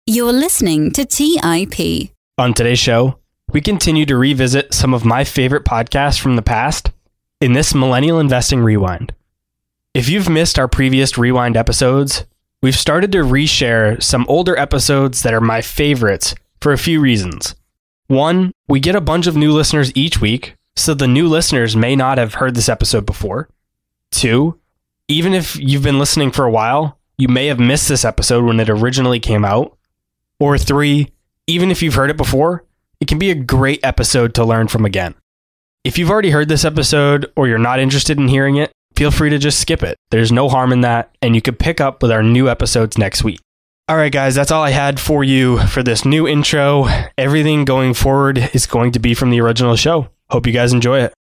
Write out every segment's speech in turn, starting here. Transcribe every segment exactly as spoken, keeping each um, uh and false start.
You're listening to T I P. On today's show, we continue to revisit some of my favorite podcasts from the past in this Millennial Investing Rewind. If you've missed our previous Rewind episodes, we've started to reshare some older episodes that are my favorites for a few reasons. One, we get a bunch of new listeners each week, so the new listeners may not have heard this episode before. Two, even if you've been listening for a while, you may have missed this episode when it originally came out. Or three, even if you've heard it before, it can be a great episode to learn from again. If you've already heard this episode or you're not interested in hearing it, feel free to just skip it. There's no harm in that, and you could pick up with our new episodes next week. All right, guys, that's all I had for you for this new intro. Everything going forward is going to be from the original show. Hope you guys enjoy it.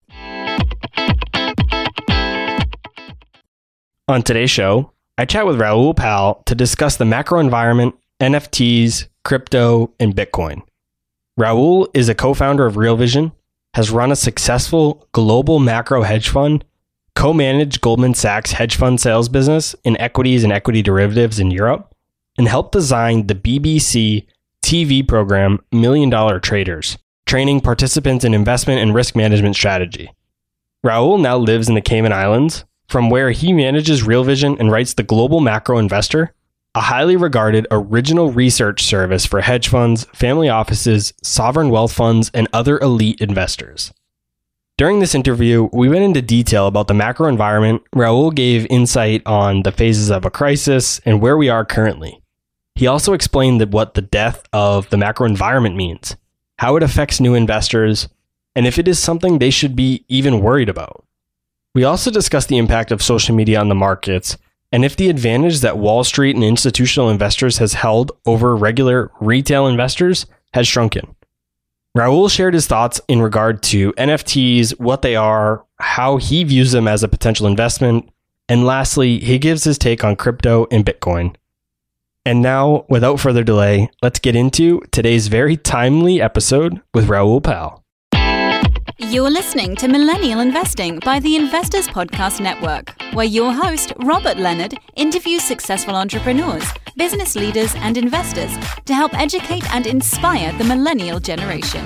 On today's show, I chat with Raoul Pal to discuss the macro environment, N F Ts, crypto, and Bitcoin. Raoul is a co-founder of Real Vision, has run a successful global macro hedge fund, co-managed Goldman Sachs hedge fund sales business in equities and equity derivatives in Europe, and helped design the B B C T V program Million Dollar Traders, training participants in investment and risk management strategy. Raoul now lives in the Cayman Islands, from where he manages Real Vision and writes the Global Macro Investor, a highly regarded original research service for hedge funds, family offices, sovereign wealth funds, and other elite investors. During this interview, we went into detail about the macro environment. Raoul gave insight on the phases of a crisis and where we are currently. He also explained that what the death of the macro environment means, how it affects new investors, and if it is something they should be even worried about. We also discussed the impact of social media on the markets, and if the advantage that Wall Street and institutional investors has held over regular retail investors has shrunken. Raoul shared his thoughts in regard to N F Ts, what they are, how he views them as a potential investment, and lastly, he gives his take on crypto and Bitcoin. And now, without further delay, let's get into today's very timely episode with Raoul Pal. You're listening to Millennial Investing by the Investors Podcast Network, where your host, Robert Leonard, interviews successful entrepreneurs, business leaders, and investors to help educate and inspire the millennial generation.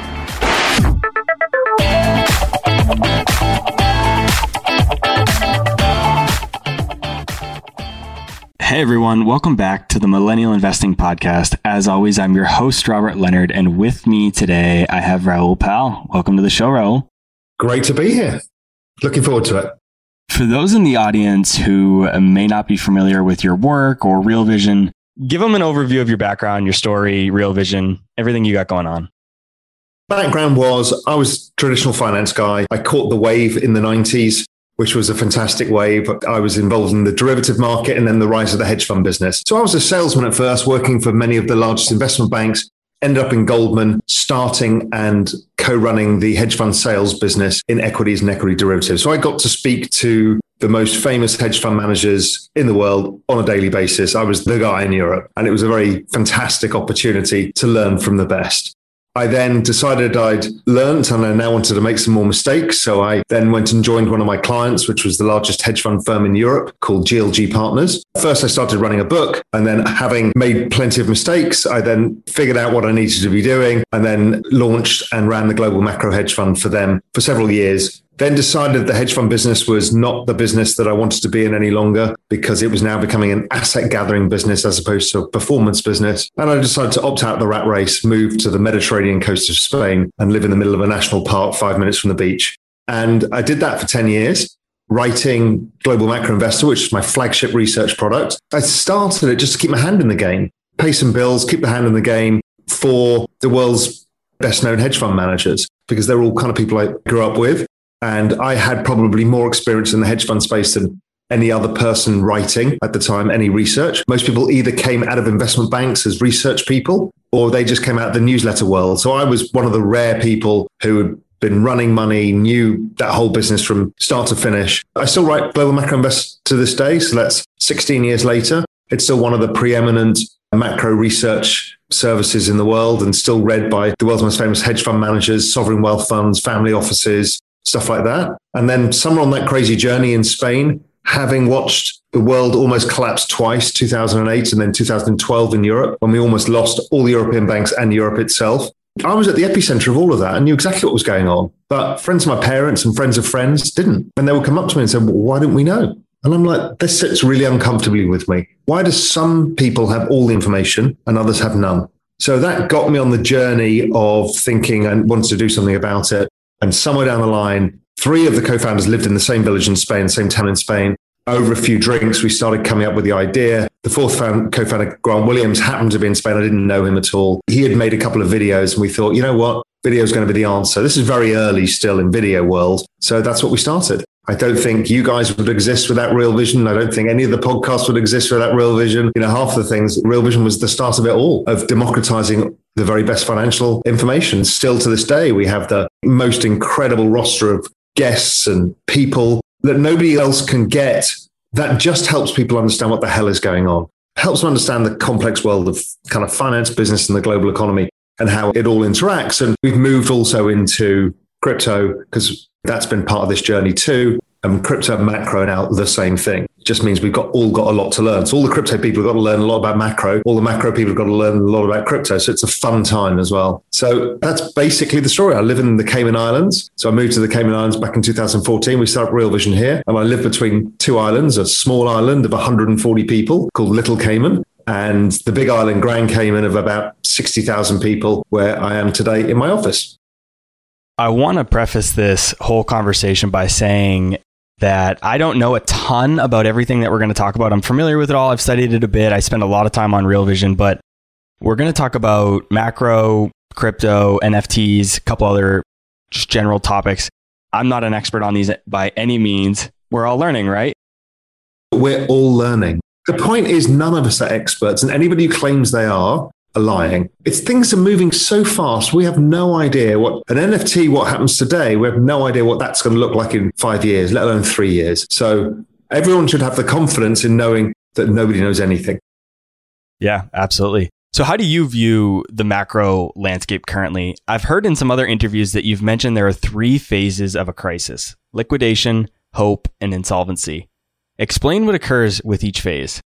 Hey everyone, welcome back to the Millennial Investing Podcast. As always, I'm your host, Robert Leonard, and with me today, I have Raoul Pal. Welcome to the show, Raoul. Great to be here. Looking forward to it. For those in the audience who may not be familiar with your work or Real Vision, give them an overview of your background, your story, Real Vision, everything you got going on. Background was, I was a traditional finance guy. I caught the wave in the nineties, which was a fantastic wave. I was involved in the derivative market and then the rise of the hedge fund business. So I was a salesman at first, working for many of the largest investment banks, ended up in Goldman, starting and co-running the hedge fund sales business in equities and equity derivatives. So I got to speak to the most famous hedge fund managers in the world on a daily basis. I was the guy in Europe, and it was a very fantastic opportunity to learn from the best. I then decided I'd learned and I now wanted to make some more mistakes. So I then went and joined one of my clients, which was the largest hedge fund firm in Europe called G L G Partners. First, I started running a book, and then having made plenty of mistakes, I then figured out what I needed to be doing and then launched and ran the global macro hedge fund for them for several years. Then decided the hedge fund business was not the business that I wanted to be in any longer, because it was now becoming an asset gathering business as opposed to a performance business. And I decided to opt out of the rat race, move to the Mediterranean coast of Spain and live in the middle of a national park five minutes from the beach. And I did that for ten years, writing Global Macro Investor, which is my flagship research product. I started it just to keep my hand in the game, pay some bills, keep the hand in the game for the world's best known hedge fund managers, because they're all kind of people I grew up with. And I had probably more experience in the hedge fund space than any other person writing at the time, any research. Most people either came out of investment banks as research people, or they just came out of the newsletter world. So I was one of the rare people who had been running money, knew that whole business from start to finish. I still write Global Macro Invest to this day. So that's sixteen years later. It's still one of the preeminent macro research services in the world, and still read by the world's most famous hedge fund managers, sovereign wealth funds, family offices, stuff like that. And then somewhere on that crazy journey in Spain, having watched the world almost collapse twice, two thousand eight and then two thousand twelve in Europe, when we almost lost all the European banks and Europe itself. I was at the epicenter of all of that and knew exactly what was going on. But friends of my parents and friends of friends didn't. And they would come up to me and say, well, why didn't we know? And I'm like, this sits really uncomfortably with me. Why do some people have all the information and others have none? So that got me on the journey of thinking and wanted to do something about it. And somewhere down the line, three of the co-founders lived in the same village in Spain, the same town in Spain. Over a few drinks, we started coming up with the idea. The fourth co-founder, Grant Williams, happened to be in Spain. I didn't know him at all. He had made a couple of videos and we thought, you know what? Video is going to be the answer. This is very early still in video world. So that's what we started. I don't think you guys would exist without Real Vision. I don't think any of the podcasts would exist without Real Vision. You know, half the things, Real Vision was the start of it all, of democratizing the very best financial information. Still to this day, we have the most incredible roster of guests and people that nobody else can get. That just helps people understand what the hell is going on. Helps them understand the complex world of kind of finance, business, and the global economy and how it all interacts. And we've moved also into crypto because that's been part of this journey too. And crypto and macro are now the same thing. It just means we've got all got a lot to learn. So all the crypto people have got to learn a lot about macro. All the macro people have got to learn a lot about crypto. So it's a fun time as well. So that's basically the story. I live in the Cayman Islands. So I moved to the Cayman Islands back in two thousand fourteen. We started Real Vision here. And I live between two islands, a small island of one hundred forty people called Little Cayman, and the big island, Grand Cayman, of about sixty thousand people, where I am today in my office. I want to preface this whole conversation by saying that I don't know a ton about everything that we're going to talk about. I'm familiar with it all. I've studied it a bit. I spend a lot of time on Real Vision, but we're going to talk about macro, crypto, N F Ts, a couple other just general topics. I'm not an expert on these by any means. We're all learning, right? We're all learning. The point is none of us are experts, and anybody who claims they are are lying. It's things are moving so fast. We have no idea what an N F T, what happens today. We have no idea what that's going to look like in five years, let alone three years. So everyone should have the confidence in knowing that nobody knows anything. Yeah, absolutely. So how do you view the macro landscape currently? I've heard in some other interviews that you've mentioned there are three phases of a crisis: liquidation, hope, and insolvency. Explain what occurs with each phase.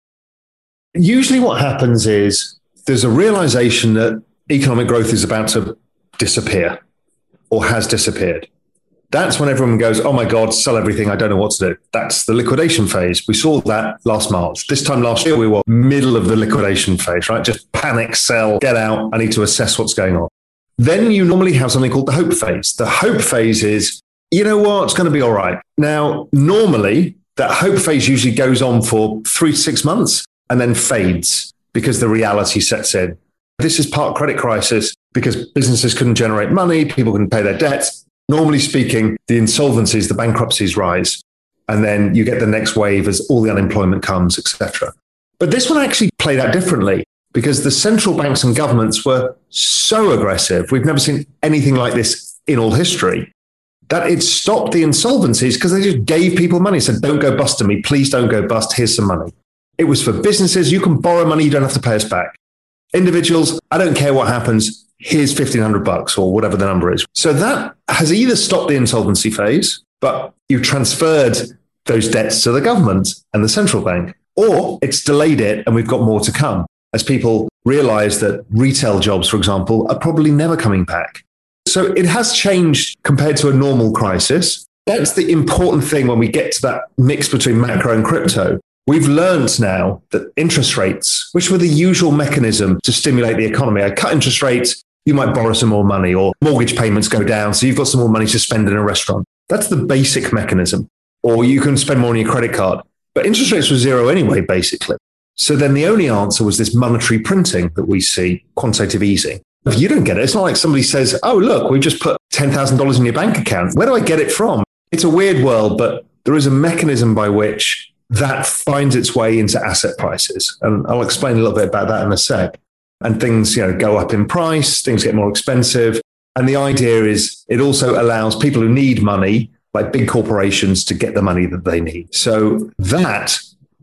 Usually what happens is there's a realization that economic growth is about to disappear or has disappeared. That's when everyone goes, oh my God, sell everything. I don't know what to do. That's the liquidation phase. We saw that last March. This time last year, we were middle of the liquidation phase, right? Just panic, sell, get out. I need to assess what's going on. Then you normally have something called the hope phase. The hope phase is, you know what, it's going to be all right. Now, normally that hope phase usually goes on for three to six months and then fades, because the reality sets in. This is part credit crisis because businesses couldn't generate money, people couldn't pay their debts. Normally speaking, the insolvencies, the bankruptcies rise, and then you get the next wave as all the unemployment comes, et cetera. But this one actually played out differently because the central banks and governments were so aggressive. We've never seen anything like this in all history, that it stopped the insolvencies because they just gave people money, said, don't go bust to me, please don't go bust, here's some money. It was for businesses. You can borrow money. You don't have to pay us back. Individuals, I don't care what happens. Here's fifteen hundred bucks or whatever the number is. So that has either stopped the insolvency phase, but you've transferred those debts to the government and the central bank, or it's delayed it and we've got more to come as people realize that retail jobs, for example, are probably never coming back. So it has changed compared to a normal crisis. That's the important thing when we get to that mix between macro and crypto. We've learned now that interest rates, which were the usual mechanism to stimulate the economy, I cut interest rates, you might borrow some more money, or mortgage payments go down, so you've got some more money to spend in a restaurant. That's the basic mechanism. Or you can spend more on your credit card. But interest rates were zero anyway, basically. So then the only answer was this monetary printing that we see, quantitative easing. If you don't get it, it's not like somebody says, oh, look, we just put ten thousand dollars in your bank account. Where do I get it from? It's a weird world, but there is a mechanism by which that finds its way into asset prices. And I'll explain a little bit about that in a sec. And things, you know, go up in price, things get more expensive. And the idea is it also allows people who need money, like big corporations, to get the money that they need. So that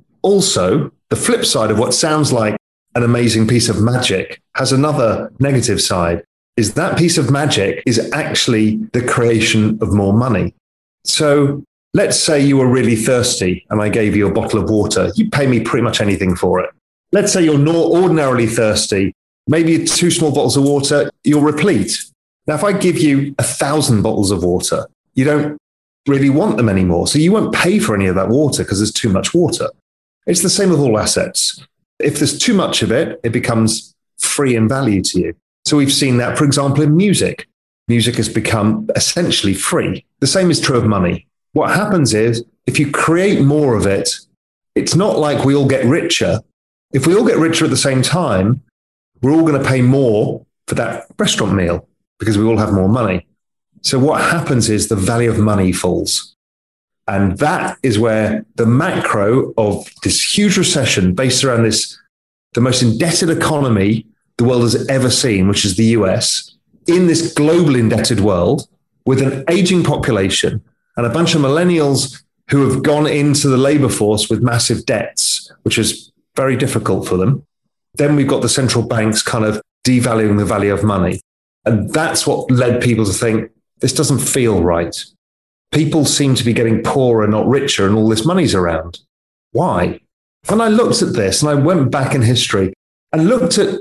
also, the flip side of what sounds like an amazing piece of magic has another negative side, is that piece of magic is actually the creation of more money. So Let's say you were really thirsty and I gave you a bottle of water. You pay me pretty much anything for it. Let's say you're not ordinarily thirsty. Maybe two small bottles of water, you're replete. Now, if I give you a thousand bottles of water, you don't really want them anymore. So you won't pay for any of that water because there's too much water. It's the same with all assets. If there's too much of it, it becomes free in value to you. So we've seen that, for example, in music. Music has become essentially free. The same is true of money. What happens is if you create more of it, it's not like we all get richer. If we all get richer at the same time, we're all going to pay more for that restaurant meal because we all have more money. So what happens is the value of money falls. And that is where the macro of this huge recession based around this, the most indebted economy the world has ever seen, which is the U S, in this global indebted world with an aging population and a bunch of millennials who have gone into the labor force with massive debts, which is very difficult for them. Then we've got the central banks kind of devaluing the value of money. And that's what led people to think, this doesn't feel right. People seem to be getting poorer, not richer, and all this money's around. Why? When I looked at this and I went back in history and looked at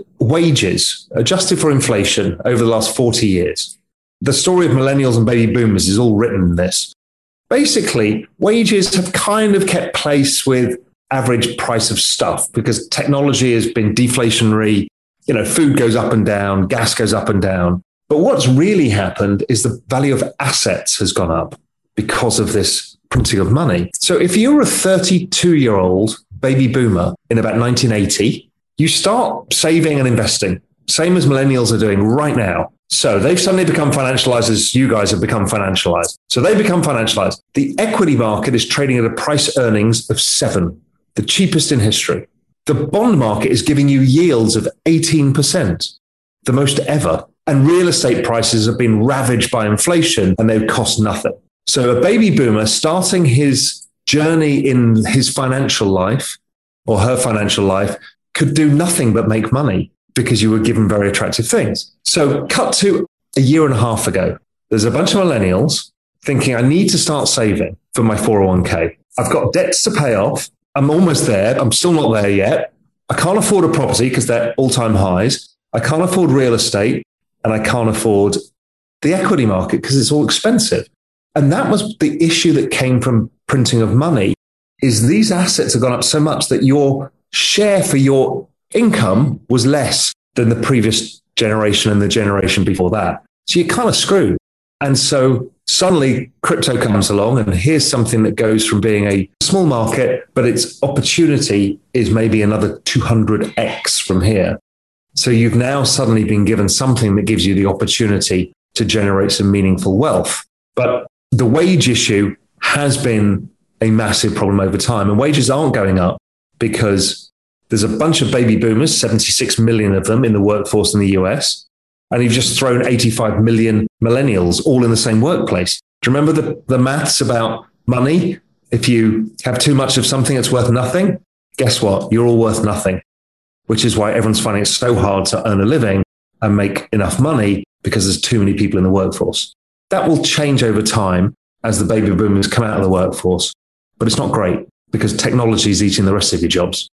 wages adjusted for inflation over the last forty years, the story of millennials and baby boomers is all written in this. Basically, wages have kind of kept pace with average price of stuff because technology has been deflationary. You know, food goes up and down, gas goes up and down. But what's really happened is the value of assets has gone up because of this printing of money. So if you're a thirty-two-year-old baby boomer in about nineteen eighty, you start saving and investing, same as millennials are doing right now. So they've suddenly become financialized as you guys have become financialized. So they become financialized. The equity market is trading at a price earnings of seven, the cheapest in history. The bond market is giving you yields of eighteen percent, the most ever. And real estate prices have been ravaged by inflation and they cost nothing. So a baby boomer starting his journey in his financial life or her financial life could do nothing but make money because you were given very attractive things. So cut to a year and a half ago, there's a bunch of millennials thinking, I need to start saving for my four oh one k. I've got debts to pay off. I'm almost there. I'm still not there yet. I can't afford a property because they're all-time highs. I can't afford real estate. And I can't afford the equity market because it's all expensive. And that was the issue that came from printing of money, is these assets have gone up so much that your share for your income was less than the previous generation and the generation before that. So you're kind of screwed. And so suddenly crypto comes along and here's something that goes from being a small market, but its opportunity is maybe another two hundred x from here. So you've now suddenly been given something that gives you the opportunity to generate some meaningful wealth. But the wage issue has been a massive problem over time. And wages aren't going up because there's a bunch of baby boomers, seventy-six million of them in the workforce in the U S. And you've just thrown eighty-five million millennials all in the same workplace. Do you remember the, the maths about money? If you have too much of something that's worth nothing, guess what? You're all worth nothing. Which is why everyone's finding it so hard to earn a living and make enough money because there's too many people in the workforce. That will change over time as the baby boomers come out of the workforce, but it's not great because technology is eating the rest of your jobs.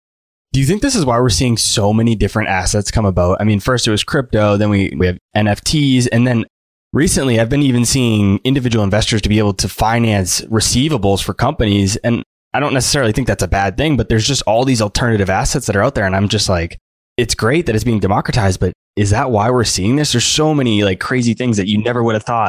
Do you think this is why we're seeing so many different assets come about? I mean, first it was crypto, then we, we have N F Ts, and then recently I've been even seeing individual investors to be able to finance receivables for companies. And I don't necessarily think that's a bad thing, but there's just all these alternative assets that are out there. And I'm just like, it's great that it's being democratized, but is that why we're seeing this? There's so many like crazy things that you never would have thought.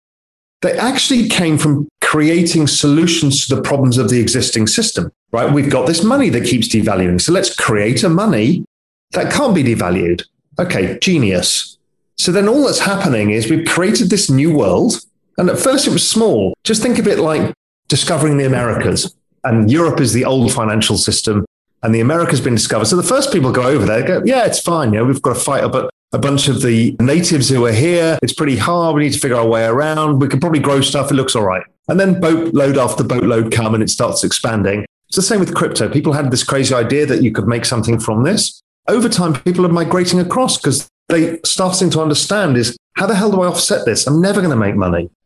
They actually came from creating solutions to the problems of the existing system, right? We've got this money that keeps devaluing. So let's create a money that can't be devalued. Okay, genius. So then all that's happening is we've created this new world. And at first it was small. Just think of it like discovering the Americas. And Europe is the old financial system and the America's been discovered. So the first people go over there, go, yeah, it's fine. You know, we've got to fight a, a bunch of the natives who are here. It's pretty hard. We need to figure our way around. We can probably grow stuff. It looks all right. And then boatload after boatload come and it starts expanding. It's the same with crypto. People had this crazy idea that you could make something from this. Over time, people are migrating across because they starting to understand is, how the hell do I offset this? I'm never going to make money.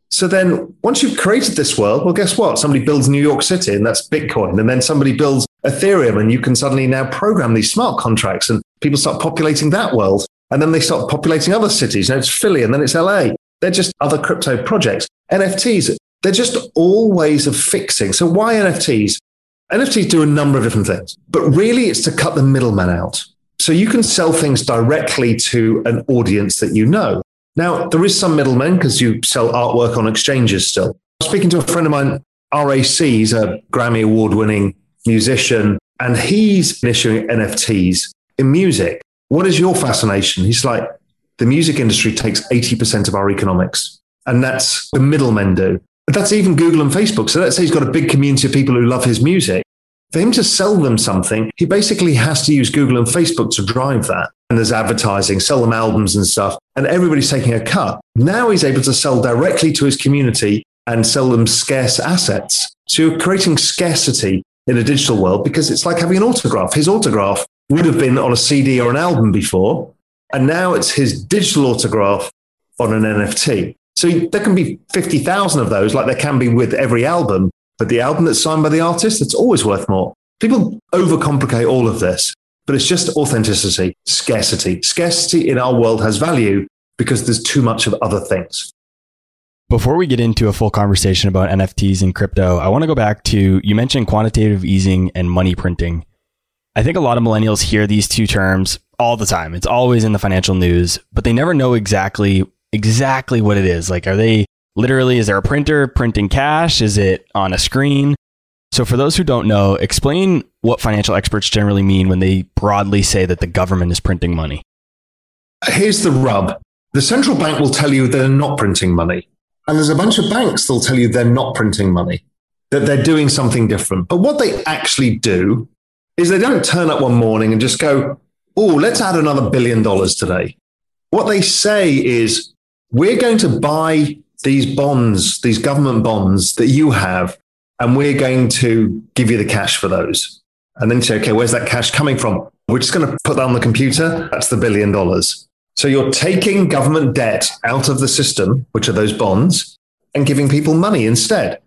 So then once you've created this world, well, guess what? Somebody builds New York City and that's Bitcoin. And then somebody builds Ethereum and you can suddenly now program these smart contracts and people start populating that world. And then they start populating other cities. Now it's Philly and then it's L A. They're just other crypto projects. N F Ts, they're just all ways of fixing. So why N F Ts? N F Ts do a number of different things, but really it's to cut the middleman out. So you can sell things directly to an audience that you know. Now, there is some middlemen because you sell artwork on exchanges still. I was speaking to a friend of mine, R A C, he's a Grammy award-winning musician, and he's issuing N F Ts in music. What is your fascination? He's like, the music industry takes eighty percent of our economics, and that's the middlemen do. But that's even Google and Facebook. So let's say he's got a big community of people who love his music. For him to sell them something, he basically has to use Google and Facebook to drive that. And there's advertising, sell them albums and stuff, and everybody's taking a cut. Now he's able to sell directly to his community and sell them scarce assets. So you're creating scarcity in a digital world because it's like having an autograph. His autograph would have been on a C D or an album before, and now it's his digital autograph on an N F T. So there can be fifty thousand of those, like there can be with every album, but the album that's signed by the artist, it's always worth more. People overcomplicate all of this, but it's just authenticity, scarcity. Scarcity in our world has value because there's too much of other things. Before we get into a full conversation about N F Ts and crypto, I want to go back to, you mentioned quantitative easing and money printing. I think a lot of millennials hear these two terms all the time. It's always in the financial news, but they never know exactly, exactly what it is. Like, are they literally, is there a printer printing cash? Is it on a screen? So for those who don't know, explain what financial experts generally mean when they broadly say that the government is printing money. Here's the rub. The central bank will tell you they're not printing money. And there's a bunch of banks that'll tell you they're not printing money, that they're doing something different. But what they actually do is they don't turn up one morning and just go, oh, let's add another billion dollars today. What they say is, we're going to buy these bonds, these government bonds that you have, and we're going to give you the cash for those. And then you say, okay, where's that cash coming from? We're just going to put that on the computer. That's the billion dollars. So you're taking government debt out of the system, which are those bonds, and giving people money instead.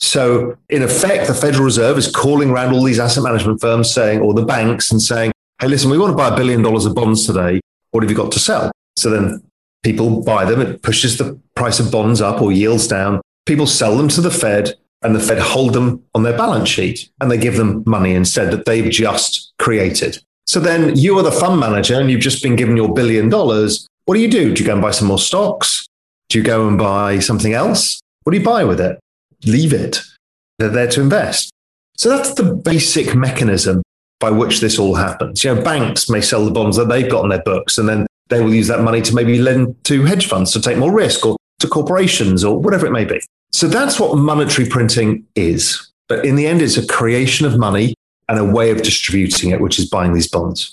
So in effect, the Federal Reserve is calling around all these asset management firms saying, or the banks, and saying, hey, listen, we want to buy a billion dollars of bonds today. What have you got to sell? So then people buy them. It pushes the price of bonds up or yields down. People sell them to the Fed, and the Fed hold them on their balance sheet, and they give them money instead that they've just created. So then you are the fund manager and you've just been given your billion dollars. What do you do? Do you go and buy some more stocks? Do you go and buy something else? What do you buy with it? Leave it. They're there to invest. So that's the basic mechanism by which this all happens. You know, banks may sell the bonds that they've got on their books, and then they will use that money to maybe lend to hedge funds to take more risk, or to corporations, or whatever it may be. So that's what monetary printing is. But in the end, it's a creation of money and a way of distributing it, which is buying these bonds.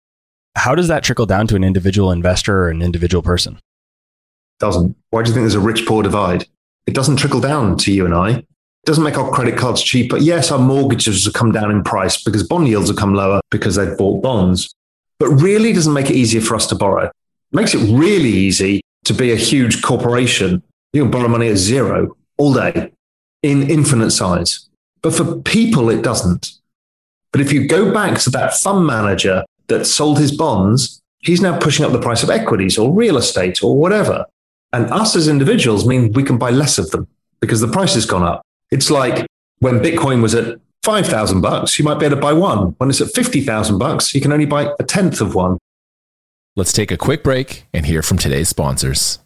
How does that trickle down to an individual investor or an individual person? It doesn't. Why do you think there's a rich-poor divide? It doesn't trickle down to you and I. It doesn't make our credit cards cheaper. Yes, our mortgages have come down in price because bond yields have come lower because they've bought bonds. But really doesn't make it easier for us to borrow. It makes it really easy to be a huge corporation. You can borrow money at zero all day in infinite size. But for people, it doesn't. But if you go back to that fund manager that sold his bonds, he's now pushing up the price of equities or real estate or whatever. And us as individuals mean we can buy less of them because the price has gone up. It's like when Bitcoin was at five thousand bucks, you might be able to buy one. When it's at fifty thousand bucks, you can only buy a tenth of one. Let's take a quick break and hear from today's sponsors.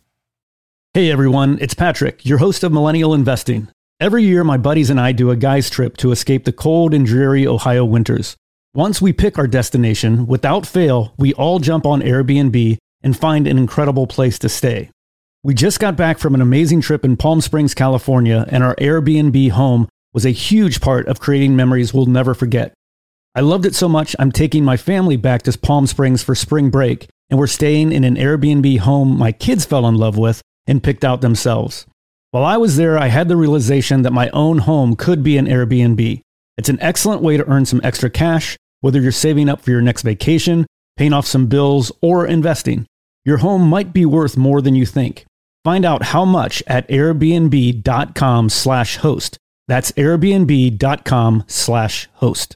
Hey everyone, it's Patrick, your host of Millennial Investing. Every year, my buddies and I do a guy's trip to escape the cold and dreary Ohio winters. Once we pick our destination, without fail, we all jump on Airbnb and find an incredible place to stay. We just got back from an amazing trip in Palm Springs, California, and our Airbnb home was a huge part of creating memories we'll never forget. I loved it so much, I'm taking my family back to Palm Springs for spring break, and we're staying in an Airbnb home my kids fell in love with and picked out themselves. While I was there, I had the realization that my own home could be an Airbnb. It's an excellent way to earn some extra cash, whether you're saving up for your next vacation, paying off some bills, or investing. Your home might be worth more than you think. Find out how much at airbnb.com slash host. That's airbnb.com slash host.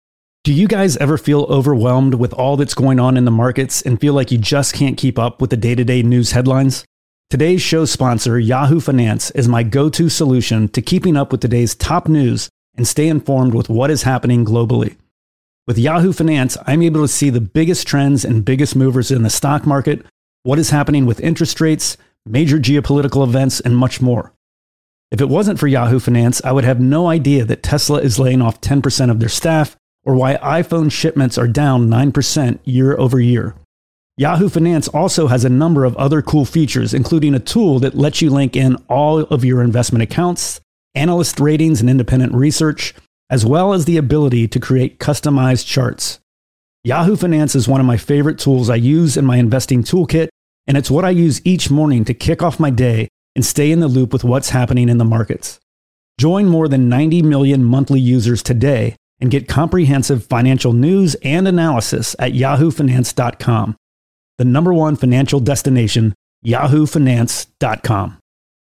Do you guys ever feel overwhelmed with all that's going on in the markets and feel like you just can't keep up with the day-to-day news headlines? Today's show sponsor, Yahoo Finance, is my go-to solution to keeping up with today's top news and stay informed with what is happening globally. With Yahoo Finance, I'm able to see the biggest trends and biggest movers in the stock market, what is happening with interest rates, major geopolitical events, and much more. If it wasn't for Yahoo Finance, I would have no idea that Tesla is laying off ten percent of their staff, or why iPhone shipments are down nine percent year over year. Yahoo Finance also has a number of other cool features, including a tool that lets you link in all of your investment accounts, analyst ratings and independent research, as well as the ability to create customized charts. Yahoo Finance is one of my favorite tools I use in my investing toolkit, and it's what I use each morning to kick off my day and stay in the loop with what's happening in the markets. Join more than ninety million monthly users today and get comprehensive financial news and analysis at yahoo finance dot com. The number one financial destination, yahoo finance dot com.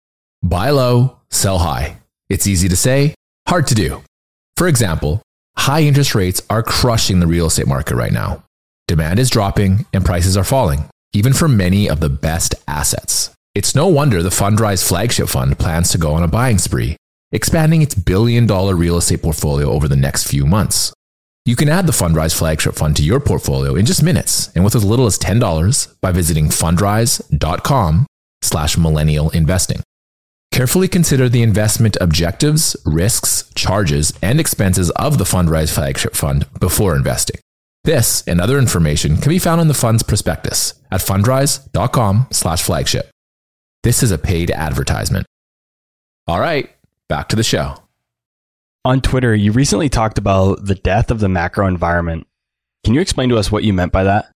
Buy low, sell high. It's easy to say, hard to do. For example, high interest rates are crushing the real estate market right now. Demand is dropping and prices are falling, even for many of the best assets. It's no wonder the Fundrise flagship fund plans to go on a buying spree, expanding its billion dollar real estate portfolio over the next few months. You can add the Fundrise flagship fund to your portfolio in just minutes and with as little as ten dollars by visiting fundrise.com slash millennial investing. Carefully consider the investment objectives, risks, charges, and expenses of the Fundrise flagship fund before investing. This and other information can be found in the fund's prospectus at fundrise.com slash flagship. This is a paid advertisement. All right, back to the show. On Twitter, you recently talked about the death of the macro environment. Can you explain to us what you meant by that?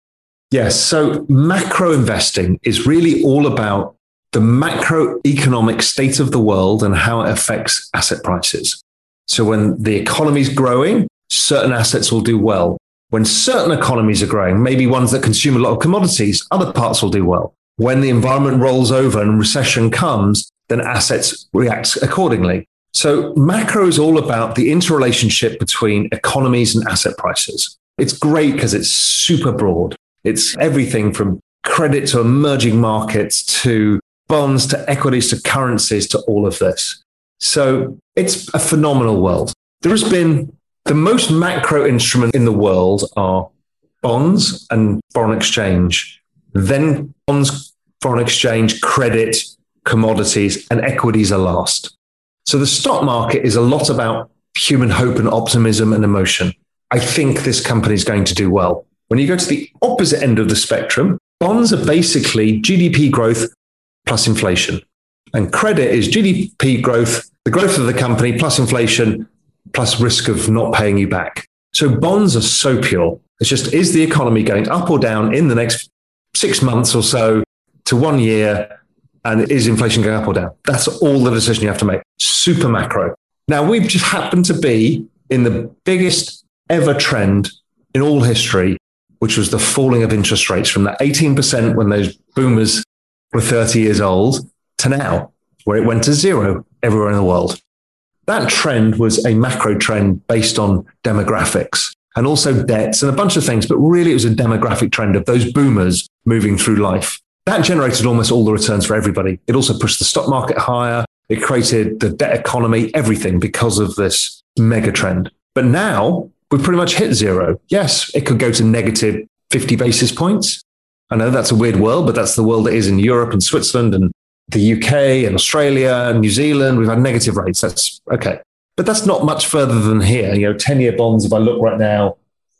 Yes. So macro investing is really all about the macroeconomic state of the world and how it affects asset prices. So when the economy is growing, certain assets will do well. When certain economies are growing, maybe ones that consume a lot of commodities, other parts will do well. When the environment rolls over and recession comes, then assets react accordingly. So macro is all about the interrelationship between economies and asset prices. It's great because it's super broad. It's everything from credit to emerging markets to bonds to equities to currencies to all of this. So it's a phenomenal world. There has been the most macro instrument in the world are bonds and foreign exchange. Then bonds, foreign exchange, credit, commodities, and equities are last. So the stock market is a lot about human hope and optimism and emotion. I think this company is going to do well. When you go to the opposite end of the spectrum, bonds are basically G D P growth plus inflation. And credit is G D P growth, the growth of the company plus inflation plus risk of not paying you back. So bonds are so pure. It's just, is the economy going up or down in the next six months or so to one year? And is inflation going up or down? That's all the decision you have to make. Super macro. Now, we've just happened to be in the biggest ever trend in all history, which was the falling of interest rates from that eighteen percent when those boomers were thirty years old to now, where it went to zero everywhere in the world. That trend was a macro trend based on demographics and also debts and a bunch of things, but really it was a demographic trend of those boomers moving through life. That generated almost all the returns for everybody. It also pushed the stock market higher. It created the debt economy, everything because of this mega trend. But now we've pretty much hit zero. Yes, it could go to negative fifty basis points. I know that's a weird world, but that's the world it is in Europe and Switzerland and the U K and Australia and New Zealand. We've had negative rates. That's okay. But that's not much further than here. You know, ten-year bonds, if I look right now,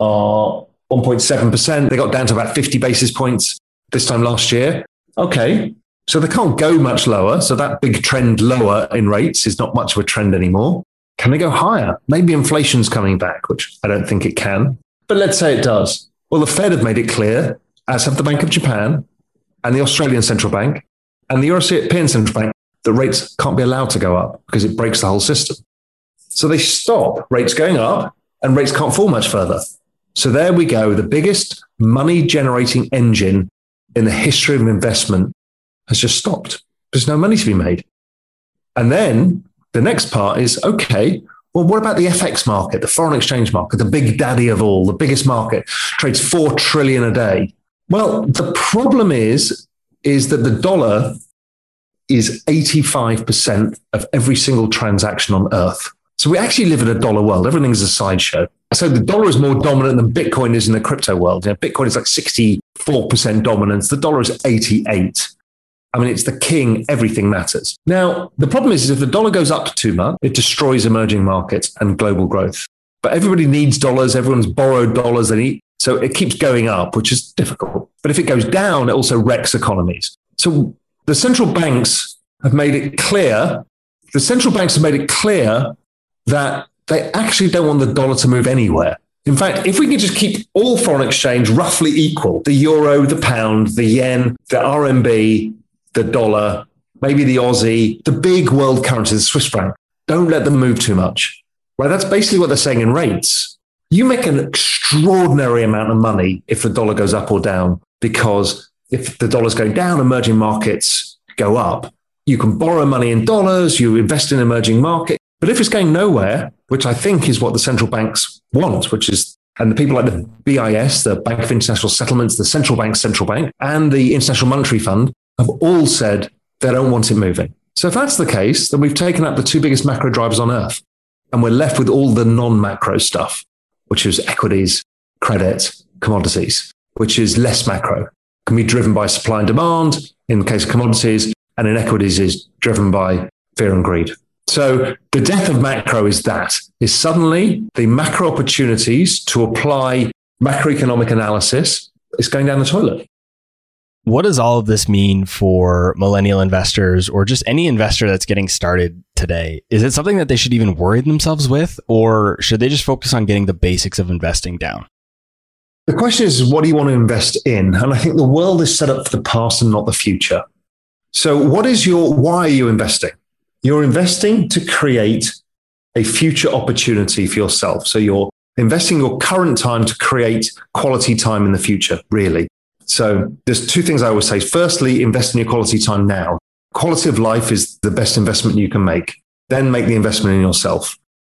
are one point seven percent. They got down to about fifty basis points this time last year. Okay. So they can't go much lower. So that big trend lower in rates is not much of a trend anymore. Can they go higher? Maybe inflation's coming back, which I don't think it can. But let's say it does. Well, the Fed have made it clear, as have the Bank of Japan and the Australian Central Bank and the European Central Bank, that rates can't be allowed to go up because it breaks the whole system. So they stop rates going up and rates can't fall much further. So there we go. The biggest money generating engine in the history of investment has just stopped. There's no money to be made. And then the next part is, okay, well, what about the F X market, the foreign exchange market, the big daddy of all, the biggest market, trades four trillion a day? Well, the problem is, is that the dollar is eighty-five percent of every single transaction on earth. So we actually live in a dollar world. Everything's a sideshow. So the dollar is more dominant than Bitcoin is in the crypto world. You know, Bitcoin is like sixty-four percent dominance. The dollar is eighty-eight. I mean, it's the king. Everything matters. Now, the problem is, is if the dollar goes up too much, it destroys emerging markets and global growth. But everybody needs dollars. Everyone's borrowed dollars. They need, so it keeps going up, which is difficult. But if it goes down, it also wrecks economies. So the central banks have made it clear, the central banks have made it clear that they actually don't want the dollar to move anywhere. In fact, if we can just keep all foreign exchange roughly equal, the euro, the pound, the yen, the R M B, the dollar, maybe the Aussie, the big world currency, the Swiss franc, don't let them move too much. Right? That's basically what they're saying in rates. You make an extraordinary amount of money if the dollar goes up or down, because if the dollar's going down, emerging markets go up. You can borrow money in dollars, you invest in emerging markets. But if it's going nowhere, which I think is what the central banks want, which is, and the people like the B I S, the Bank of International Settlements, the central bank's central bank, and the International Monetary Fund have all said they don't want it moving. So if that's the case, then we've taken up the two biggest macro drivers on earth, and we're left with all the non-macro stuff, which is equities, credit, commodities, which is less macro, can be driven by supply and demand in the case of commodities, and in equities is driven by fear and greed. So the death of macro is that, is suddenly the macro opportunities to apply macroeconomic analysis is going down the toilet. What does all of this mean for millennial investors or just any investor that's getting started today? Is it something that they should even worry themselves with, or should they just focus on getting the basics of investing down? The question is, what do you want to invest in? And I think the world is set up for the past and not the future. So what is your, why are you investing? You're investing to create a future opportunity for yourself. So you're investing your current time to create quality time in the future, really. So there's two things I always say. Firstly, invest in your quality time now. Quality of life is the best investment you can make. Then make the investment in yourself.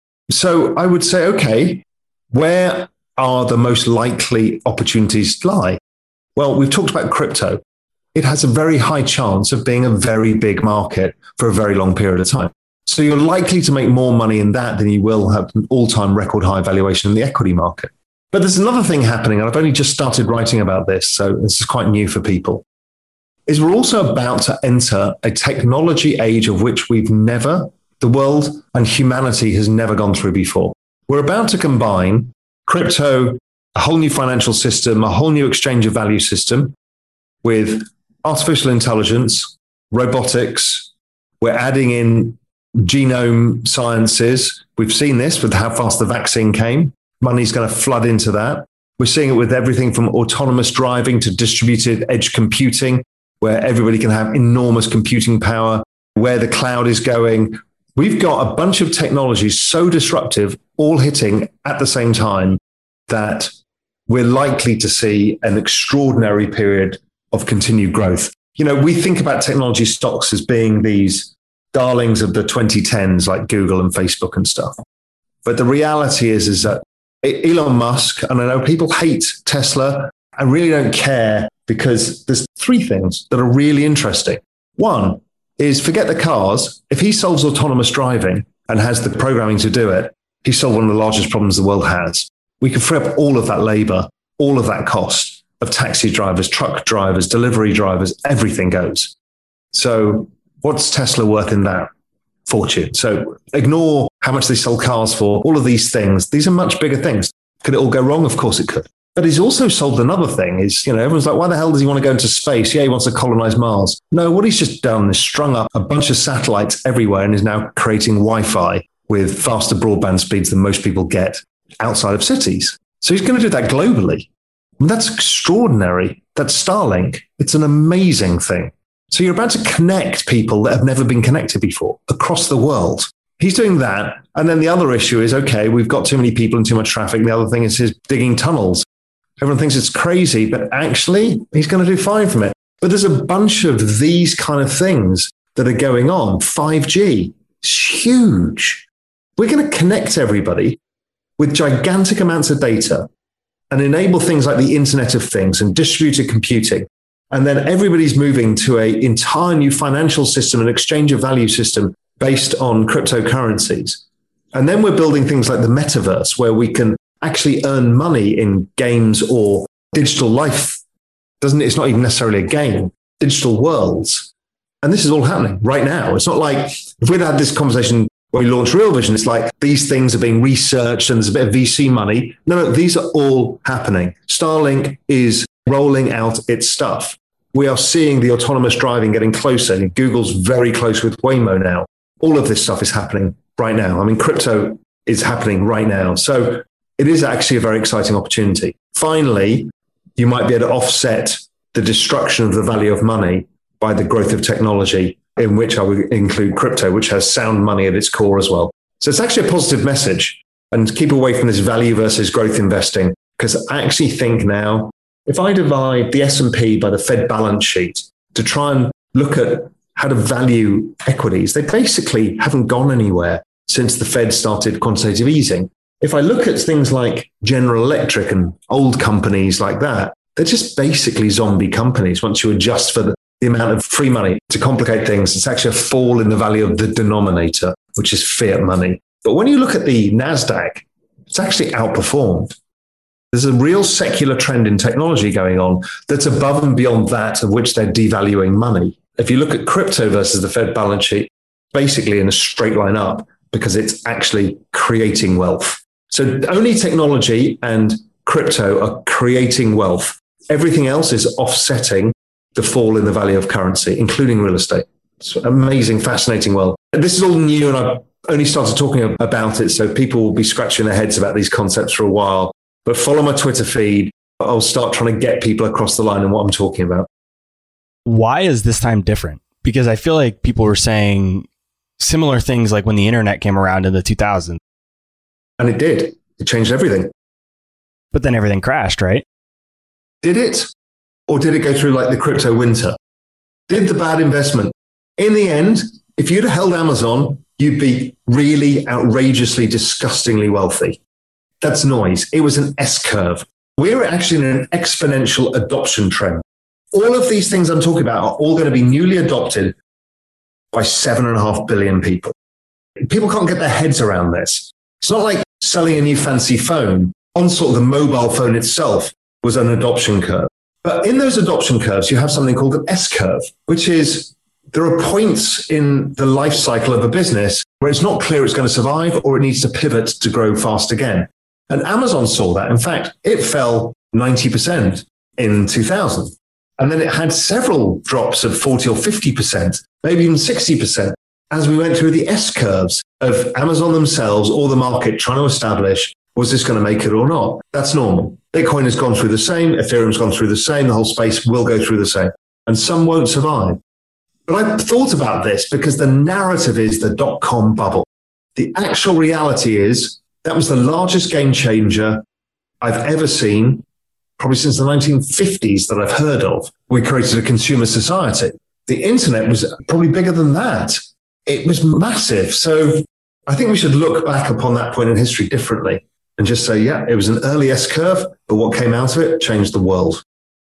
So I would say, okay, where are the most likely opportunities lie? Well, we've talked about crypto. It has a very high chance of being a very big market for a very long period of time. So you're likely to make more money in that than you will have an all-time record high valuation in the equity market. But there's another thing happening, and I've only just started writing about this, so this is quite new for people, is we're also about to enter a technology age of which we've never, the world and humanity has never gone through before. We're about to combine crypto, a whole new financial system, a whole new exchange of value system with artificial intelligence, robotics. We're adding in genome sciences. We've seen this with how fast the vaccine came. Money's going to flood into that. We're seeing it with everything from autonomous driving to distributed edge computing, where everybody can have enormous computing power, where the cloud is going. We've got a bunch of technologies so disruptive, all hitting at the same time, that we're likely to see an extraordinary period of continued growth. You know, we think about technology stocks as being these darlings of the twenty tens, like Google and Facebook and stuff. But the reality is, is that Elon Musk, and I know people hate Tesla, I really don't care, because there's three things that are really interesting. One is, forget the cars. If he solves autonomous driving and has the programming to do it, he solved one of the largest problems the world has. We can free up all of that labor, all of that cost of taxi drivers, truck drivers, delivery drivers, everything goes. So what's Tesla worth in that? Fortune. So ignore how much they sell cars for, all of these things. These are much bigger things. Could it all go wrong? Of course it could. But he's also solved another thing is, you know, everyone's like, why the hell does he want to go into space? Yeah, he wants to colonize Mars. No, what he's just done is strung up a bunch of satellites everywhere and is now creating Wi-Fi with faster broadband speeds than most people get outside of cities. So he's going to do that globally. I mean, that's extraordinary. That's Starlink. It's an amazing thing. So you're about to connect people that have never been connected before across the world. He's doing that. And then the other issue is, okay, we've got too many people and too much traffic. The other thing is he's digging tunnels. Everyone thinks it's crazy, but actually he's going to do fine from it. But there's a bunch of these kind of things that are going on. five G is huge. We're going to connect everybody with gigantic amounts of data and enable things like the Internet of Things and distributed computing. And then everybody's moving to an entire new financial system and exchange of value system based on cryptocurrencies. And then we're building things like the metaverse, where we can actually earn money in games or digital life. Doesn't it's not even necessarily a game, digital worlds. And this is all happening right now. It's not like if we'd had this conversation when we launched Real Vision, it's like these things are being researched and there's a bit of V C money. No, no, these are all happening. Starlink is rolling out its stuff. We are seeing the autonomous driving getting closer. Google's very close with Waymo now. All of this stuff is happening right now. I mean, crypto is happening right now. So it is actually a very exciting opportunity. Finally, you might be able to offset the destruction of the value of money by the growth of technology, in which I would include crypto, which has sound money at its core as well. So it's actually a positive message, and keep away from this value versus growth investing, because I actually think now, if I divide the S and P by the Fed balance sheet to try and look at how to value equities, they basically haven't gone anywhere since the Fed started quantitative easing. If I look at things like General Electric and old companies like that, they're just basically zombie companies. Once you adjust for the, the amount of free money to complicate things, it's actually a fall in the value of the denominator, which is fiat money. But when you look at the NASDAQ, it's actually outperformed. There's a real secular trend in technology going on that's above and beyond that of which they're devaluing money. If you look at crypto versus the Fed balance sheet, basically in a straight line up, because it's actually creating wealth. So only technology and crypto are creating wealth. Everything else is offsetting the fall in the value of currency, including real estate. It's amazing, fascinating world. And this is all new, and I've only started talking about it, so people will be scratching their heads about these concepts for a while. But follow my Twitter feed. I'll start trying to get people across the line on what I'm talking about. Why is this time different? Because I feel like people were saying similar things like when the internet came around in the two thousands. And it did. It changed everything. But then everything crashed, right? Did it? Or did it go through like the crypto winter? Did the bad investment? In the end, if you'd have held Amazon, you'd be really outrageously, disgustingly wealthy. That's noise. It was an S-curve. We're actually in an exponential adoption trend. All of these things I'm talking about are all going to be newly adopted by seven and a half billion people. People can't get their heads around this. It's not like selling a new fancy phone. On sort of the mobile phone itself was an adoption curve. But in those adoption curves, you have something called an S-curve, which is there are points in the life cycle of a business where it's not clear it's going to survive or it needs to pivot to grow fast again. And Amazon saw that. In fact, it fell ninety percent in two thousand. And then it had several drops of forty or fifty percent, maybe even sixty percent, as we went through the S-curves of Amazon themselves or the market trying to establish, was this going to make it or not? That's normal. Bitcoin has gone through the same. Ethereum's gone through the same. The whole space will go through the same. And some won't survive. But I thought about this because the narrative is the dot-com bubble. The actual reality is that was the largest game changer I've ever seen, probably since the nineteen fifties that I've heard of. We created a consumer society. The internet was probably bigger than that. It was massive. So I think we should look back upon that point in history differently and just say, yeah, it was an early S-curve, but what came out of it changed the world.